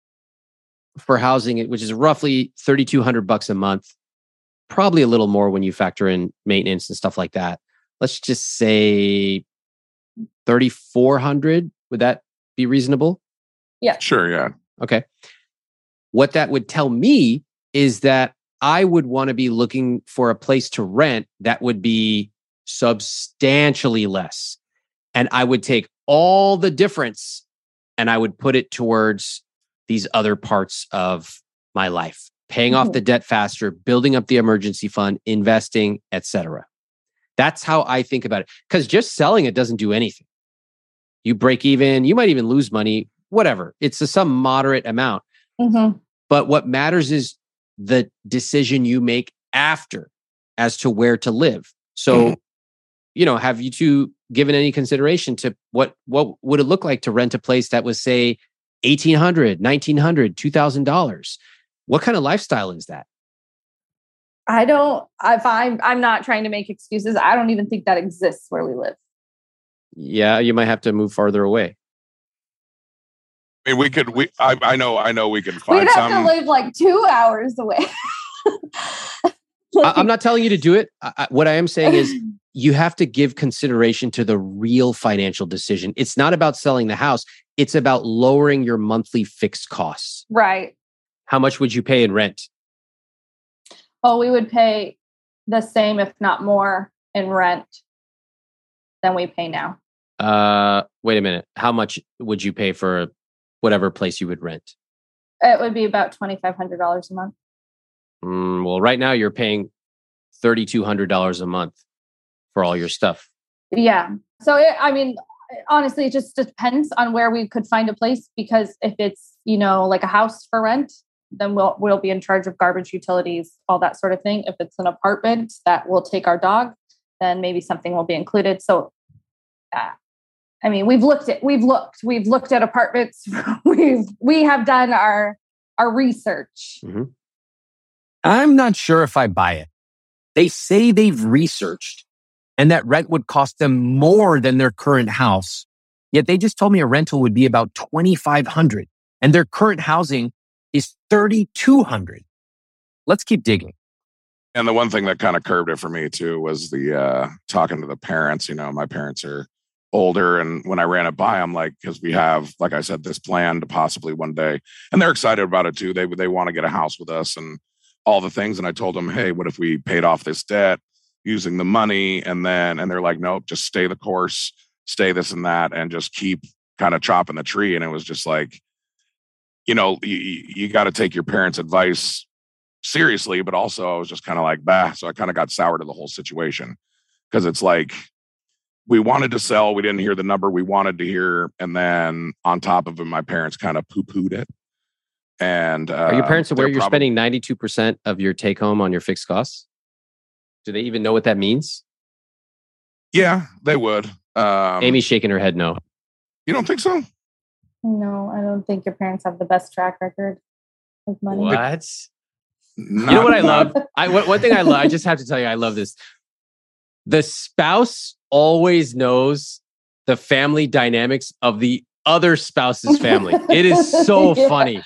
for housing, which is roughly $3,200 a month, probably a little more when you factor in maintenance and stuff like that. Let's just say $3,400. Would that be reasonable? Yeah. Sure. Yeah. Okay. What that would tell me is that I would want to be looking for a place to rent that would be substantially less. And I would take all the difference and I would put it towards these other parts of my life, paying off the debt faster, building up the emergency fund, investing, etc. That's how I think about it. Because just selling it doesn't do anything. You break even, you might even lose money, whatever. It's some moderate amount. Mm-hmm. But what matters is the decision you make after as to where to live. So, have you two given any consideration to what would it look like to rent a place that was, say, $1,800, $1,900, $2,000? What kind of lifestyle is that? I'm not trying to make excuses. I don't even think that exists where we live. Yeah, you might have to move farther away. I mean, I know we can find We'd have to live like 2 hours away. I'm not telling you to do it. What I am saying is you have to give consideration to the real financial decision. It's not about selling the house. It's about lowering your monthly fixed costs. Right. How much would you pay in rent? Oh, we would pay the same, if not more, in rent than we pay now. Wait a minute. How much would you pay for whatever place you would rent? It would be about $2,500 a month. Well, right now you're paying $3,200 a month for all your stuff. Yeah. So, honestly, it just depends on where we could find a place, because if it's, like a house for rent, then we'll be in charge of garbage, utilities, all that sort of thing. If it's an apartment that will take our dog, then maybe something will be included. So I mean, we've looked at apartments. we have done our research. Mm-hmm. I'm not sure if I buy it. They say they've researched and that rent would cost them more than their current house. Yet they just told me a rental would be about $2,500 and their current housing is $3,200. Let's keep digging. And the one thing that kind of curbed it for me too was the talking to the parents. You know, my parents are older, and when I ran it by them, like, because we have, like I said, this plan to possibly one day, and they're excited about it too. They want to get a house with us and all the things. And I told them, hey, what if we paid off this debt using the money? And they're like, nope, just stay the course, stay this and that, and just keep kind of chopping the tree. And it was just like, you know, you got to take your parents' advice seriously, but also I was just kind of like, bah. So I kind of got sour to the whole situation, because it's like, we wanted to sell. We didn't hear the number we wanted to hear. And then on top of it, my parents kind of poo-pooed it. And are your parents aware you're spending 92% of your take home on your fixed costs? Do they even know what that means? Yeah, they would. Amy's shaking her head no. You don't think so? No, I don't think your parents have the best track record with money. What? You know what I love? One thing I love, I just have to tell you, I love this. The spouse always knows the family dynamics of the other spouse's family. It is so funny.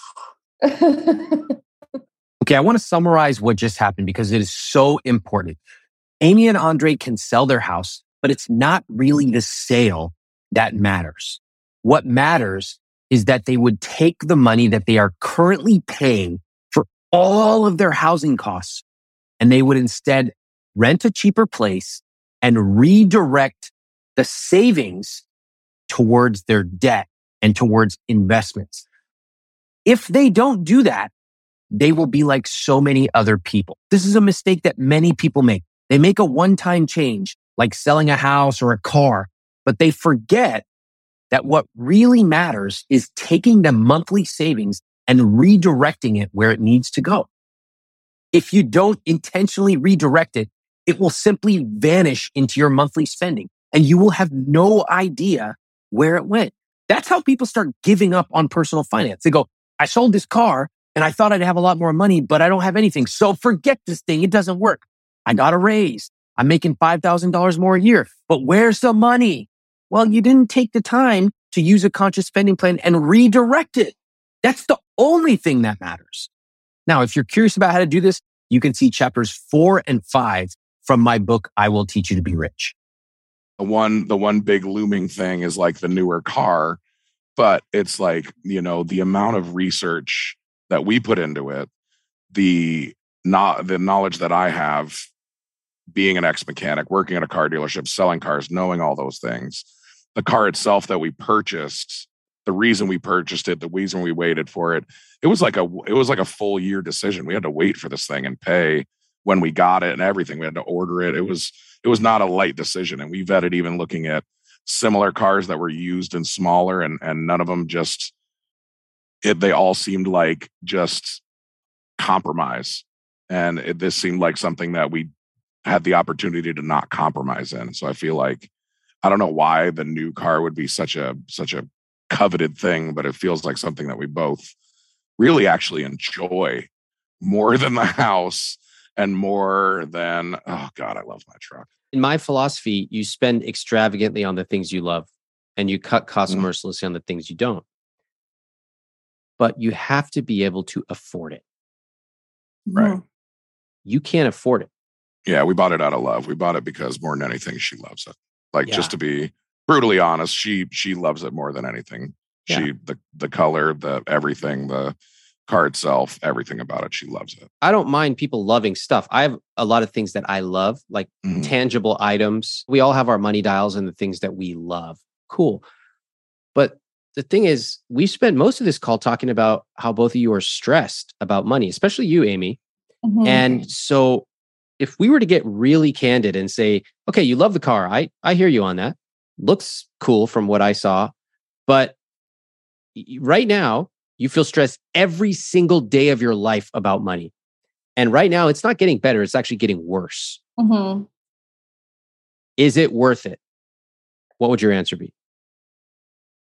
Okay, I want to summarize what just happened because it is so important. Amy and Andre can sell their house, but it's not really the sale that matters. What matters is that they would take the money that they are currently paying for all of their housing costs, and they would instead rent a cheaper place and redirect the savings towards their debt and towards investments. If they don't do that, they will be like so many other people. This is a mistake that many people make. They make a one-time change, like selling a house or a car, but they forget that what really matters is taking the monthly savings and redirecting it where it needs to go. If you don't intentionally redirect it, it will simply vanish into your monthly spending and you will have no idea where it went. That's how people start giving up on personal finance. They go, I sold this car and I thought I'd have a lot more money, but I don't have anything. So forget this thing. It doesn't work. I got a raise. I'm making $5,000 more a year, but where's the money? Well, you didn't take the time to use a conscious spending plan and redirect it. That's the only thing that matters. Now, if you're curious about how to do this, you can see chapters 4 and 5 from my book, I Will Teach You to Be Rich. The one big looming thing is like the newer car, but it's like, you know, the amount of research that we put into it, the knowledge that I have being an ex-mechanic, working at a car dealership, selling cars, knowing all those things, the car itself that we purchased, the reason we purchased it, the reason we waited for it, it was like a full year decision. We had to wait for this thing and pay when we got it and everything. We had to order it. It was not a light decision. And we vetted even looking at similar cars that were used and smaller, and none of them they all seemed like just compromise. And this seemed like something that we had the opportunity to not compromise in. So I feel like, I don't know why the new car would be such a coveted thing, but it feels like something that we both really actually enjoy more than the house and more than, oh God, I love my truck. In my philosophy, you spend extravagantly on the things you love and you cut costs mercilessly on the things you don't. But you have to be able to afford it. Right. You can't afford it. Yeah, we bought it out of love. We bought it because more than anything, she loves it. Like, just to be brutally honest, she loves it more than anything. Yeah. The color, the everything, the car itself, everything about it, she loves it. I don't mind people loving stuff. I have a lot of things that I love, like tangible items. We all have our money dials and the things that we love. Cool. But the thing is, we spent most of this call talking about how both of you are stressed about money, especially you, Amy. Mm-hmm. And so if we were to get really candid and say, okay, you love the car. I hear you on that. Looks cool from what I saw. But right now, you feel stressed every single day of your life about money. And right now, it's not getting better. It's actually getting worse. Mm-hmm. Is it worth it? What would your answer be?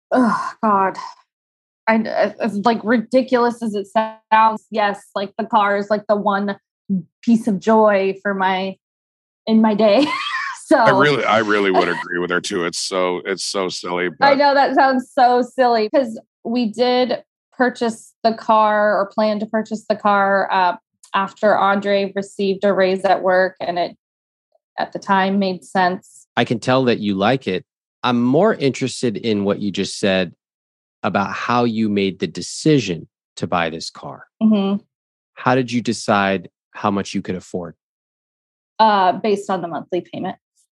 Oh God. As like ridiculous as it sounds, yes, like the car is like the one piece of joy in my day. So I really would agree with her too. It's so silly. But I know that sounds so silly because we did purchase the car or plan to purchase the car after Andre received a raise at work, and it at the time made sense. I can tell that you like it. I'm more interested in what you just said about how you made the decision to buy this car. Mm-hmm. How did you decide how much you could afford? Based on the monthly payment.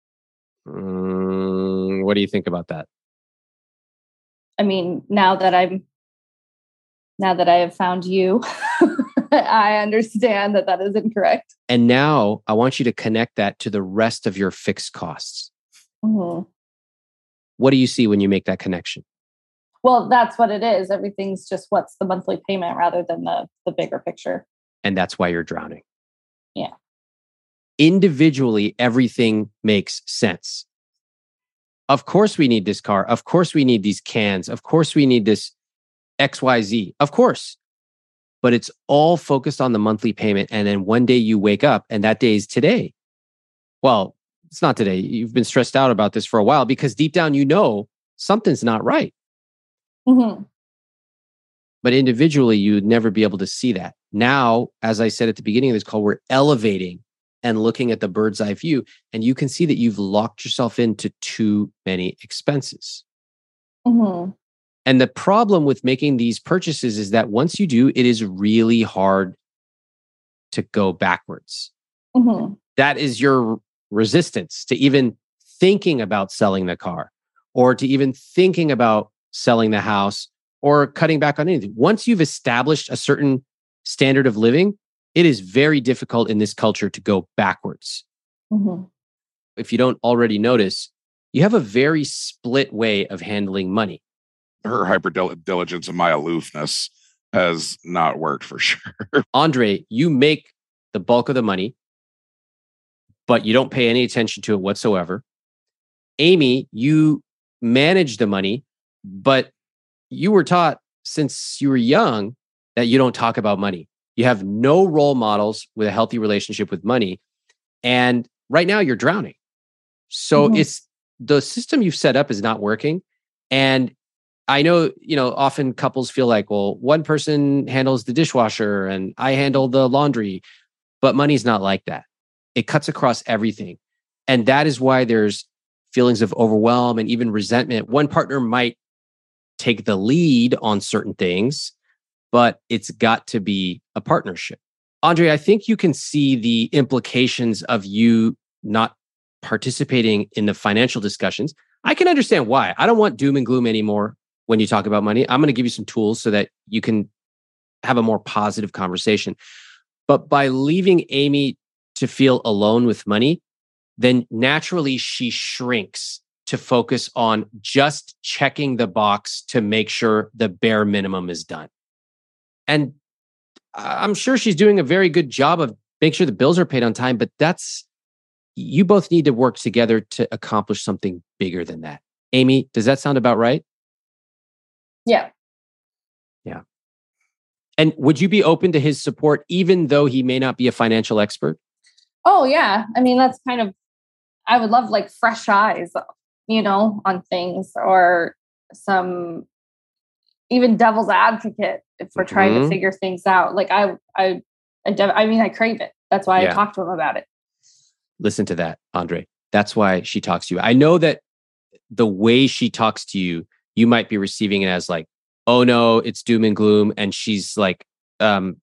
What do you think about that? I mean, now that I have found you, I understand that is incorrect. And now I want you to connect that to the rest of your fixed costs. Mm-hmm. What do you see when you make that connection? Well, that's what it is. Everything's just what's the monthly payment rather than the bigger picture. And that's why you're drowning. Yeah. Individually, everything makes sense. Of course we need this car. Of course we need these cans. Of course we need this XYZ. Of course. But it's all focused on the monthly payment. And then one day you wake up and that day is today. Well, it's not today. You've been stressed out about this for a while because deep down, you know, something's not right. Mm-hmm. But individually, you'd never be able to see that. Now, as I said at the beginning of this call, we're elevating and looking at the bird's eye view. And you can see that you've locked yourself into too many expenses. Mm-hmm. And the problem with making these purchases is that once you do, it is really hard to go backwards. Mm-hmm. That is your resistance to even thinking about selling the car or to even thinking about selling the house or cutting back on anything. Once you've established a certain standard of living, it is very difficult in this culture to go backwards. Mm-hmm. If you don't already notice, you have a very split way of handling money. Her hyper diligence and my aloofness has not worked for sure. Andre, you make the bulk of the money, but you don't pay any attention to it whatsoever. Amy, you manage the money, but you were taught since you were young that you don't talk about money. You have no role models with a healthy relationship with money. And right now you're drowning. So it's the system you've set up is not working. And I know, often couples feel like, well, one person handles the dishwasher and I handle the laundry, but money's not like that. It cuts across everything. And that is why there's feelings of overwhelm and even resentment. One partner might take the lead on certain things, but it's got to be a partnership. Andre, I think you can see the implications of you not participating in the financial discussions. I can understand why. I don't want doom and gloom anymore when you talk about money. I'm going to give you some tools so that you can have a more positive conversation. But by leaving Amy to feel alone with money, then naturally she shrinks to focus on just checking the box to make sure the bare minimum is done. And I'm sure she's doing a very good job of making sure the bills are paid on time, but you both need to work together to accomplish something bigger than that. Amy, does that sound about right? Yeah. Yeah. And would you be open to his support, even though he may not be a financial expert? Oh, yeah. I mean, that's kind of, I would love like fresh eyes, on things, or some even devil's advocate if we're trying to figure things out. Like I crave it. That's why I talk to him about it. Listen to that, Andre. That's why she talks to you. I know that the way she talks to you, you might be receiving it as like, oh no, it's doom and gloom. And she's like, kind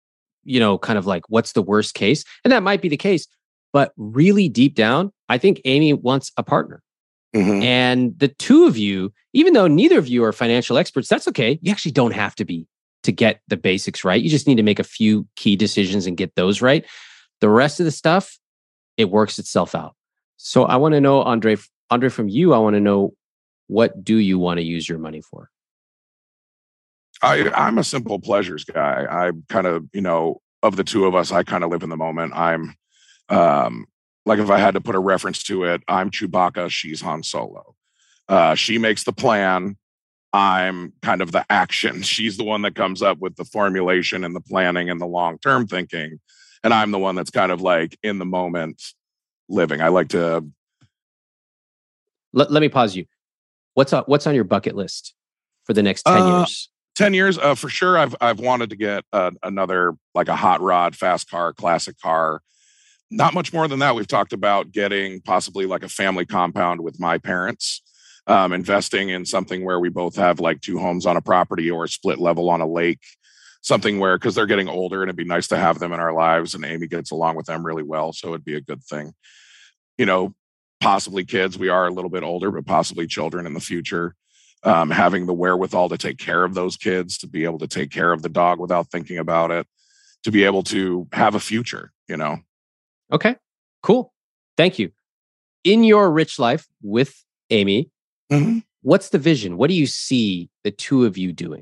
of like, what's the worst case? And that might be the case. But really deep down, I think Amy wants a partner. Mm-hmm. And the two of you, even though neither of you are financial experts, that's okay. You actually don't have to be to get the basics right. You just need to make a few key decisions and get those right. The rest of the stuff, it works itself out. So I want to know, Andre, from you, I want to know, what do you want to use your money for? I'm a simple pleasures guy. I kind of, of the two of us, I kind of live in the moment. I'm like, if I had to put a reference to it, I'm Chewbacca, she's Han Solo. She makes the plan. I'm kind of the action. She's the one that comes up with the formulation and the planning and the long-term thinking. And I'm the one that's kind of like in the moment living. I like to... Let me pause you. What's on your bucket list for the next 10 years? 10 years, for sure. I've wanted to get another, like a hot rod, fast car, classic car. Not much more than that. We've talked about getting possibly like a family compound with my parents, investing in something where we both have like 2 homes on a property or a split level on a lake, something where, because they're getting older and it'd be nice to have them in our lives, and Amy gets along with them really well. So it'd be a good thing. You know, possibly kids. We are a little bit older, but possibly children in the future. Having the wherewithal to take care of those kids, to be able to take care of the dog without thinking about it, to be able to have a future, you know? Okay, cool. Thank you. In your rich life with Amy, what's the vision? What do you see the two of you doing?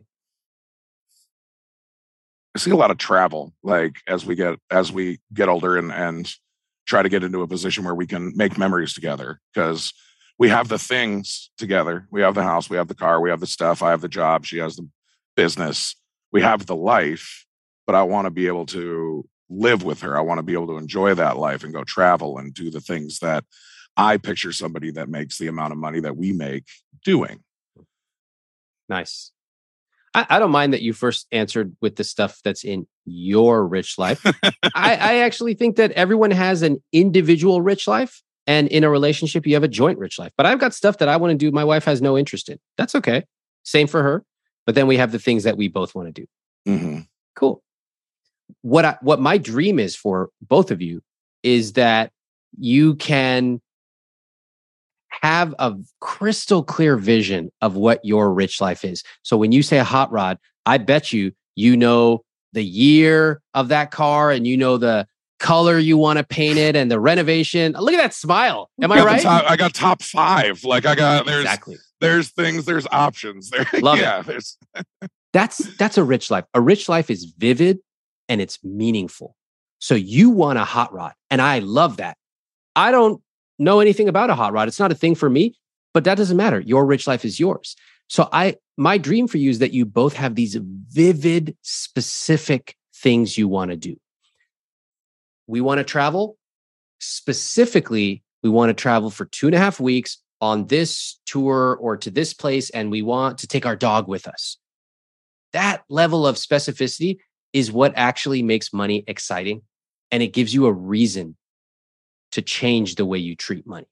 I see a lot of travel, like as we get older and try to get into a position where we can make memories together, because we have the things together. We have the house, we have the car, we have the stuff. I have the job, she has the business. We have the life, but I want to be able to live with her. I want to be able to enjoy that life and go travel and do the things that I picture somebody that makes the amount of money that we make doing. Nice. I don't mind that you first answered with the stuff that's in your rich life. I actually think that everyone has an individual rich life, and in a relationship, you have a joint rich life. But I've got stuff that I want to do my wife has no interest in. That's okay. Same for her. But then we have the things that we both want to do. Mm-hmm. Cool. What my dream is for both of you is that you can have a crystal clear vision of what your rich life is. So when you say a hot rod, I bet you know the year of that car, and you know the color you want to paint it and the renovation. Look at that smile. Am I right? I got top 5. Like Exactly. There's things, there's options there. Love it. That's a rich life. A rich life is vivid and it's meaningful. So you want a hot rod, and I love that. I don't know anything about a hot rod. It's not a thing for me, but that doesn't matter. Your rich life is yours. So my dream for you is that you both have these vivid, specific things you want to do. We want to travel. Specifically, we want to travel for 2.5 weeks on this tour or to this place, and we want to take our dog with us. That level of specificity is what actually makes money exciting, and it gives you a reason to change the way you treat money.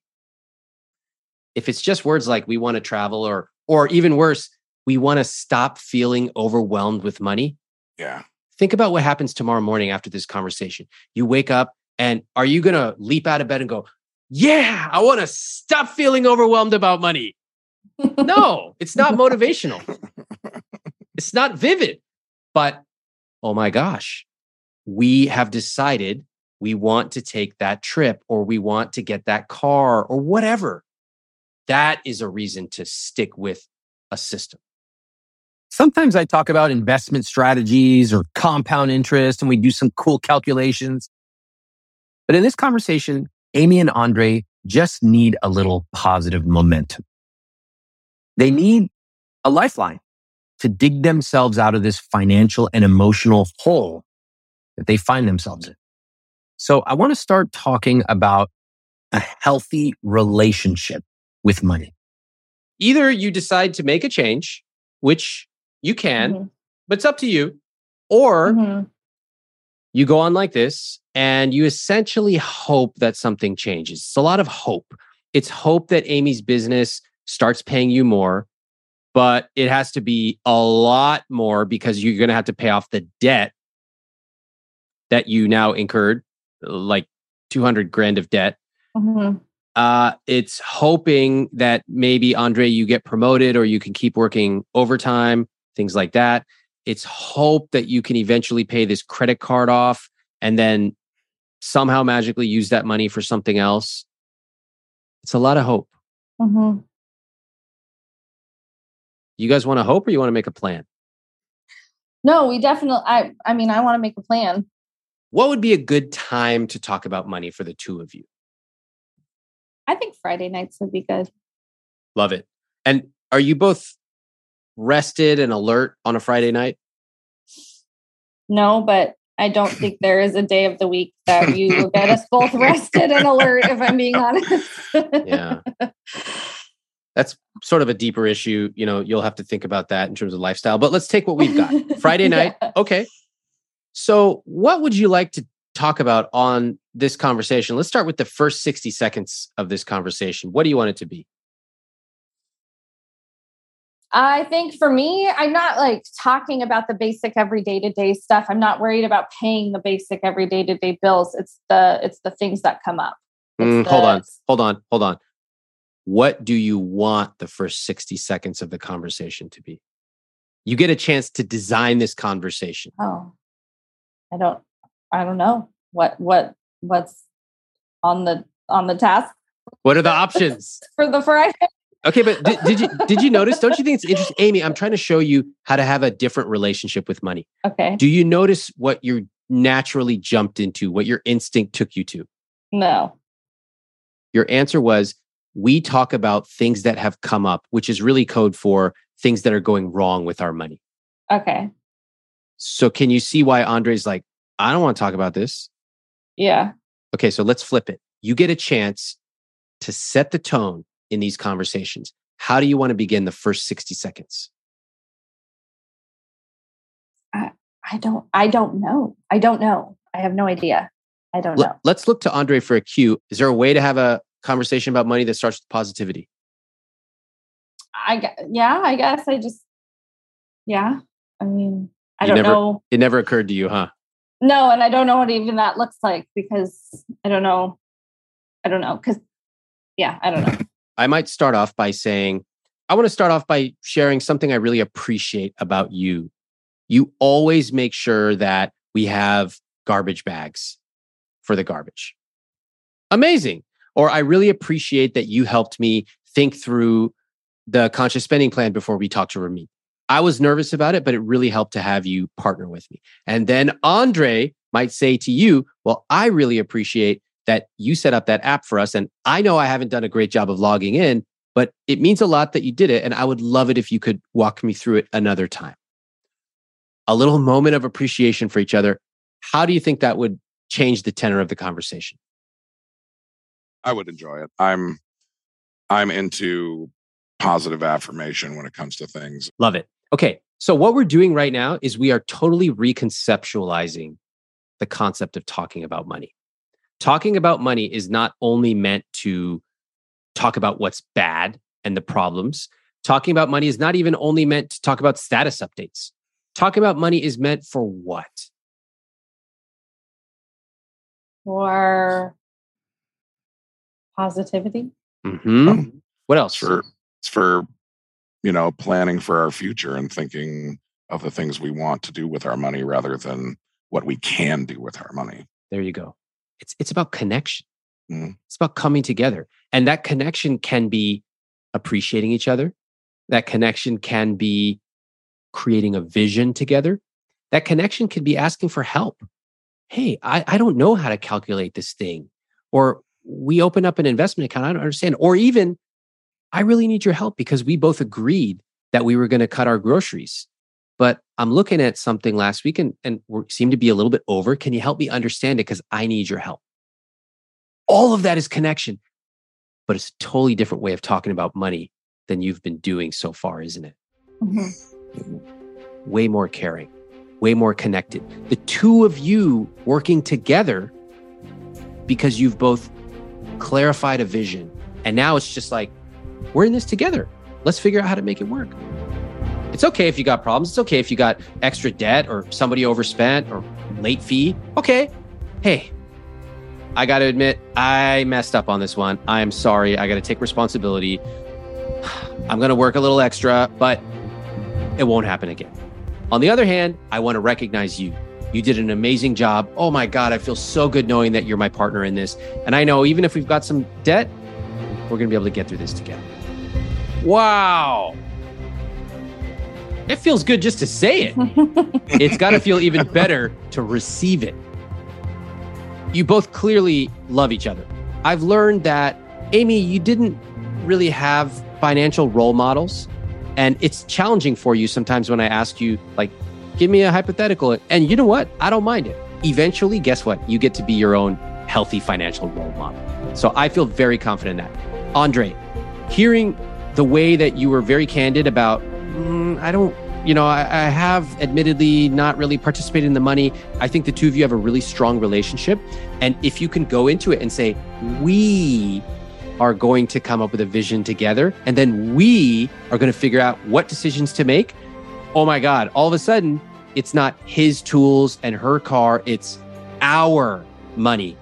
If it's just words like we want to travel, or even worse, we want to stop feeling overwhelmed with money. Yeah. Think about what happens tomorrow morning after this conversation. You wake up, and are you going to leap out of bed and go, yeah, I want to stop feeling overwhelmed about money? No, it's not motivational. It's not vivid. But, oh my gosh, we have decided we want to take that trip, or we want to get that car, or whatever. That is a reason to stick with a system. Sometimes I talk about investment strategies or compound interest, and we do some cool calculations. But in this conversation, Amy and Andre just need a little positive momentum. They need a lifeline to dig themselves out of this financial and emotional hole that they find themselves in. So I want to start talking about a healthy relationship with money. Either you decide to make a change, which you can, but it's up to you, or you go on like this and you essentially hope that something changes. It's a lot of hope. It's hope that Amy's business starts paying you more, but it has to be a lot more because you're going to have to pay off the debt that you now incurred, like 200 grand of debt. It's hoping that maybe, Andre, you get promoted or you can keep working overtime, things like that. It's hope that you can eventually pay this credit card off and then somehow magically use that money for something else. It's a lot of hope. You guys want to hope, or you want to make a plan? No, we definitely, I want to make a plan. What would be a good time to talk about money for the two of you? I think Friday nights would be good. Love it. And are you both rested and alert on a Friday night? No, but I don't think there is a day of the week that you will get us both rested and alert, if I'm being honest. Yeah. That's sort of a deeper issue. You know, you'll have to think about that in terms of lifestyle, but let's take what we've got. Friday night. Yeah. Okay. So what would you like to talk about on this conversation? Let's start with the first 60 seconds of this conversation. What do you want it to be? I think for me, I'm not like talking about the basic every day-to-day stuff. I'm not worried about paying the basic every day-to-day bills. It's the things that come up. Hold on. What do you want the first 60 seconds of the conversation to be? You get a chance to design this conversation. Oh, I don't know what's on the task. What are the options for the Friday? Okay, but did you notice? Don't you think it's interesting, Amy? I'm trying to show you how to have a different relationship with money. Okay. Do you notice what you naturally jumped into, what your instinct took you to? No. Your answer was, we talk about things that have come up, which is really code for things that are going wrong with our money. Okay. So can you see why Andre's like, I don't want to talk about this? Yeah. Okay, so let's flip it. You get a chance to set the tone in these conversations. How do you want to begin the first 60 seconds? I don't know. I have no idea. I don't know. Let's look to Andre for a cue. Is there a way to have a conversation about money that starts with positivity? I guess I mean, I don't know. It never occurred to you, huh? No, and I don't know what even that looks like because I don't know. Because, I don't know. I might start off by saying, I want to start off by sharing something I really appreciate about you. You always make sure that we have garbage bags for the garbage. Amazing. Or I really appreciate that you helped me think through the conscious spending plan before we talked to Ramit. I was nervous about it, but it really helped to have you partner with me. And then Andre might say to you, well, I really appreciate that you set up that app for us. And I know I haven't done a great job of logging in, but it means a lot that you did it. And I would love it if you could walk me through it another time. A little moment of appreciation for each other. How do you think that would change the tenor of the conversation? I would enjoy it. I'm into positive affirmation when it comes to things. Love it. Okay. So what we're doing right now is we are totally reconceptualizing the concept of talking about money. Talking about money is not only meant to talk about what's bad and the problems. Talking about money is not even only meant to talk about status updates. Talking about money is meant for what? For positivity. Mm-hmm. What else? It's for planning for our future and thinking of the things we want to do with our money rather than what we can do with our money. There you go. It's about connection. Mm. It's about coming together. And that connection can be appreciating each other. That connection can be creating a vision together. That connection can be asking for help. Hey, I don't know how to calculate this thing. Or we open up an investment account. I don't understand. Or even, I really need your help because we both agreed that we were going to cut our groceries. But I'm looking at something last week and we seem to be a little bit over. Can you help me understand it? Because I need your help. All of that is connection, but it's a totally different way of talking about money than you've been doing so far, isn't it? Mm-hmm. Way more caring, way more connected. The two of you working together because you've both clarified a vision. And now it's just like, we're in this together. Let's figure out how to make it work. It's okay if you got problems. It's okay if you got extra debt or somebody overspent or late fee. Okay. Hey, I got to admit, I messed up on this one. I'm sorry. I got to take responsibility. I'm going to work a little extra, but it won't happen again. On the other hand, I want to recognize you. You did an amazing job. Oh my God, I feel so good knowing that you're my partner in this. And I know even if we've got some debt, we're going to be able to get through this together. Wow. It feels good just to say it. It's got to feel even better to receive it. You both clearly love each other. I've learned that, Amy, you didn't really have financial role models. And it's challenging for you sometimes when I ask you, like, give me a hypothetical. And you know what? I don't mind it. Eventually, guess what? You get to be your own healthy financial role model. So I feel very confident in that. Andre, hearing the way that you were very candid about, I have admittedly not really participated in the money. I think the two of you have a really strong relationship. And if you can go into it and say, we are going to come up with a vision together, and then we are going to figure out what decisions to make. Oh my God, all of a sudden, it's not his tools and her car, it's our money.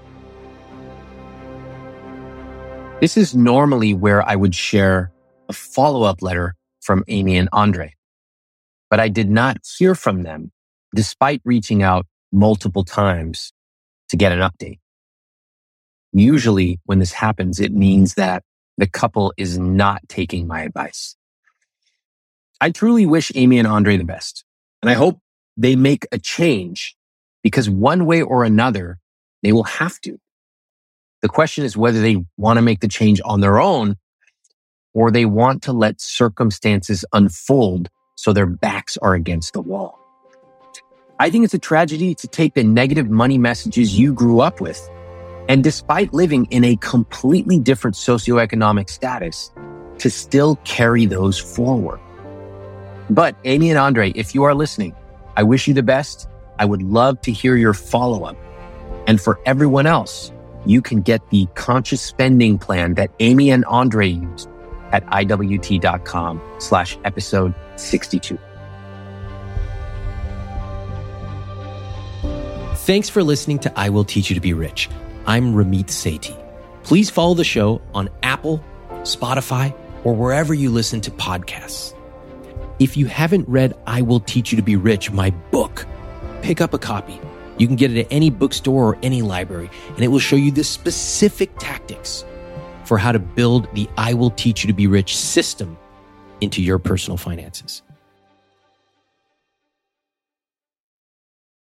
This is normally where I would share a follow-up letter from Amy and Andre, but I did not hear from them despite reaching out multiple times to get an update. Usually when this happens, it means that the couple is not taking my advice. I truly wish Amy and Andre the best, and I hope they make a change because one way or another, they will have to. The question is whether they want to make the change on their own or they want to let circumstances unfold so their backs are against the wall. I think it's a tragedy to take the negative money messages you grew up with, and despite living in a completely different socioeconomic status, to still carry those forward. But Amy and Andre, if you are listening, I wish you the best. I would love to hear your follow-up. And for everyone else, you can get the conscious spending plan that Amy and Andre used at iwt.com/episode 62. Thanks for listening to I Will Teach You to Be Rich. I'm Ramit Sethi. Please follow the show on Apple, Spotify, or wherever you listen to podcasts. If you haven't read I Will Teach You to Be Rich, my book, pick up a copy. You can get it at any bookstore or any library, and it will show you the specific tactics for how to build the I Will Teach You to Be Rich system into your personal finances.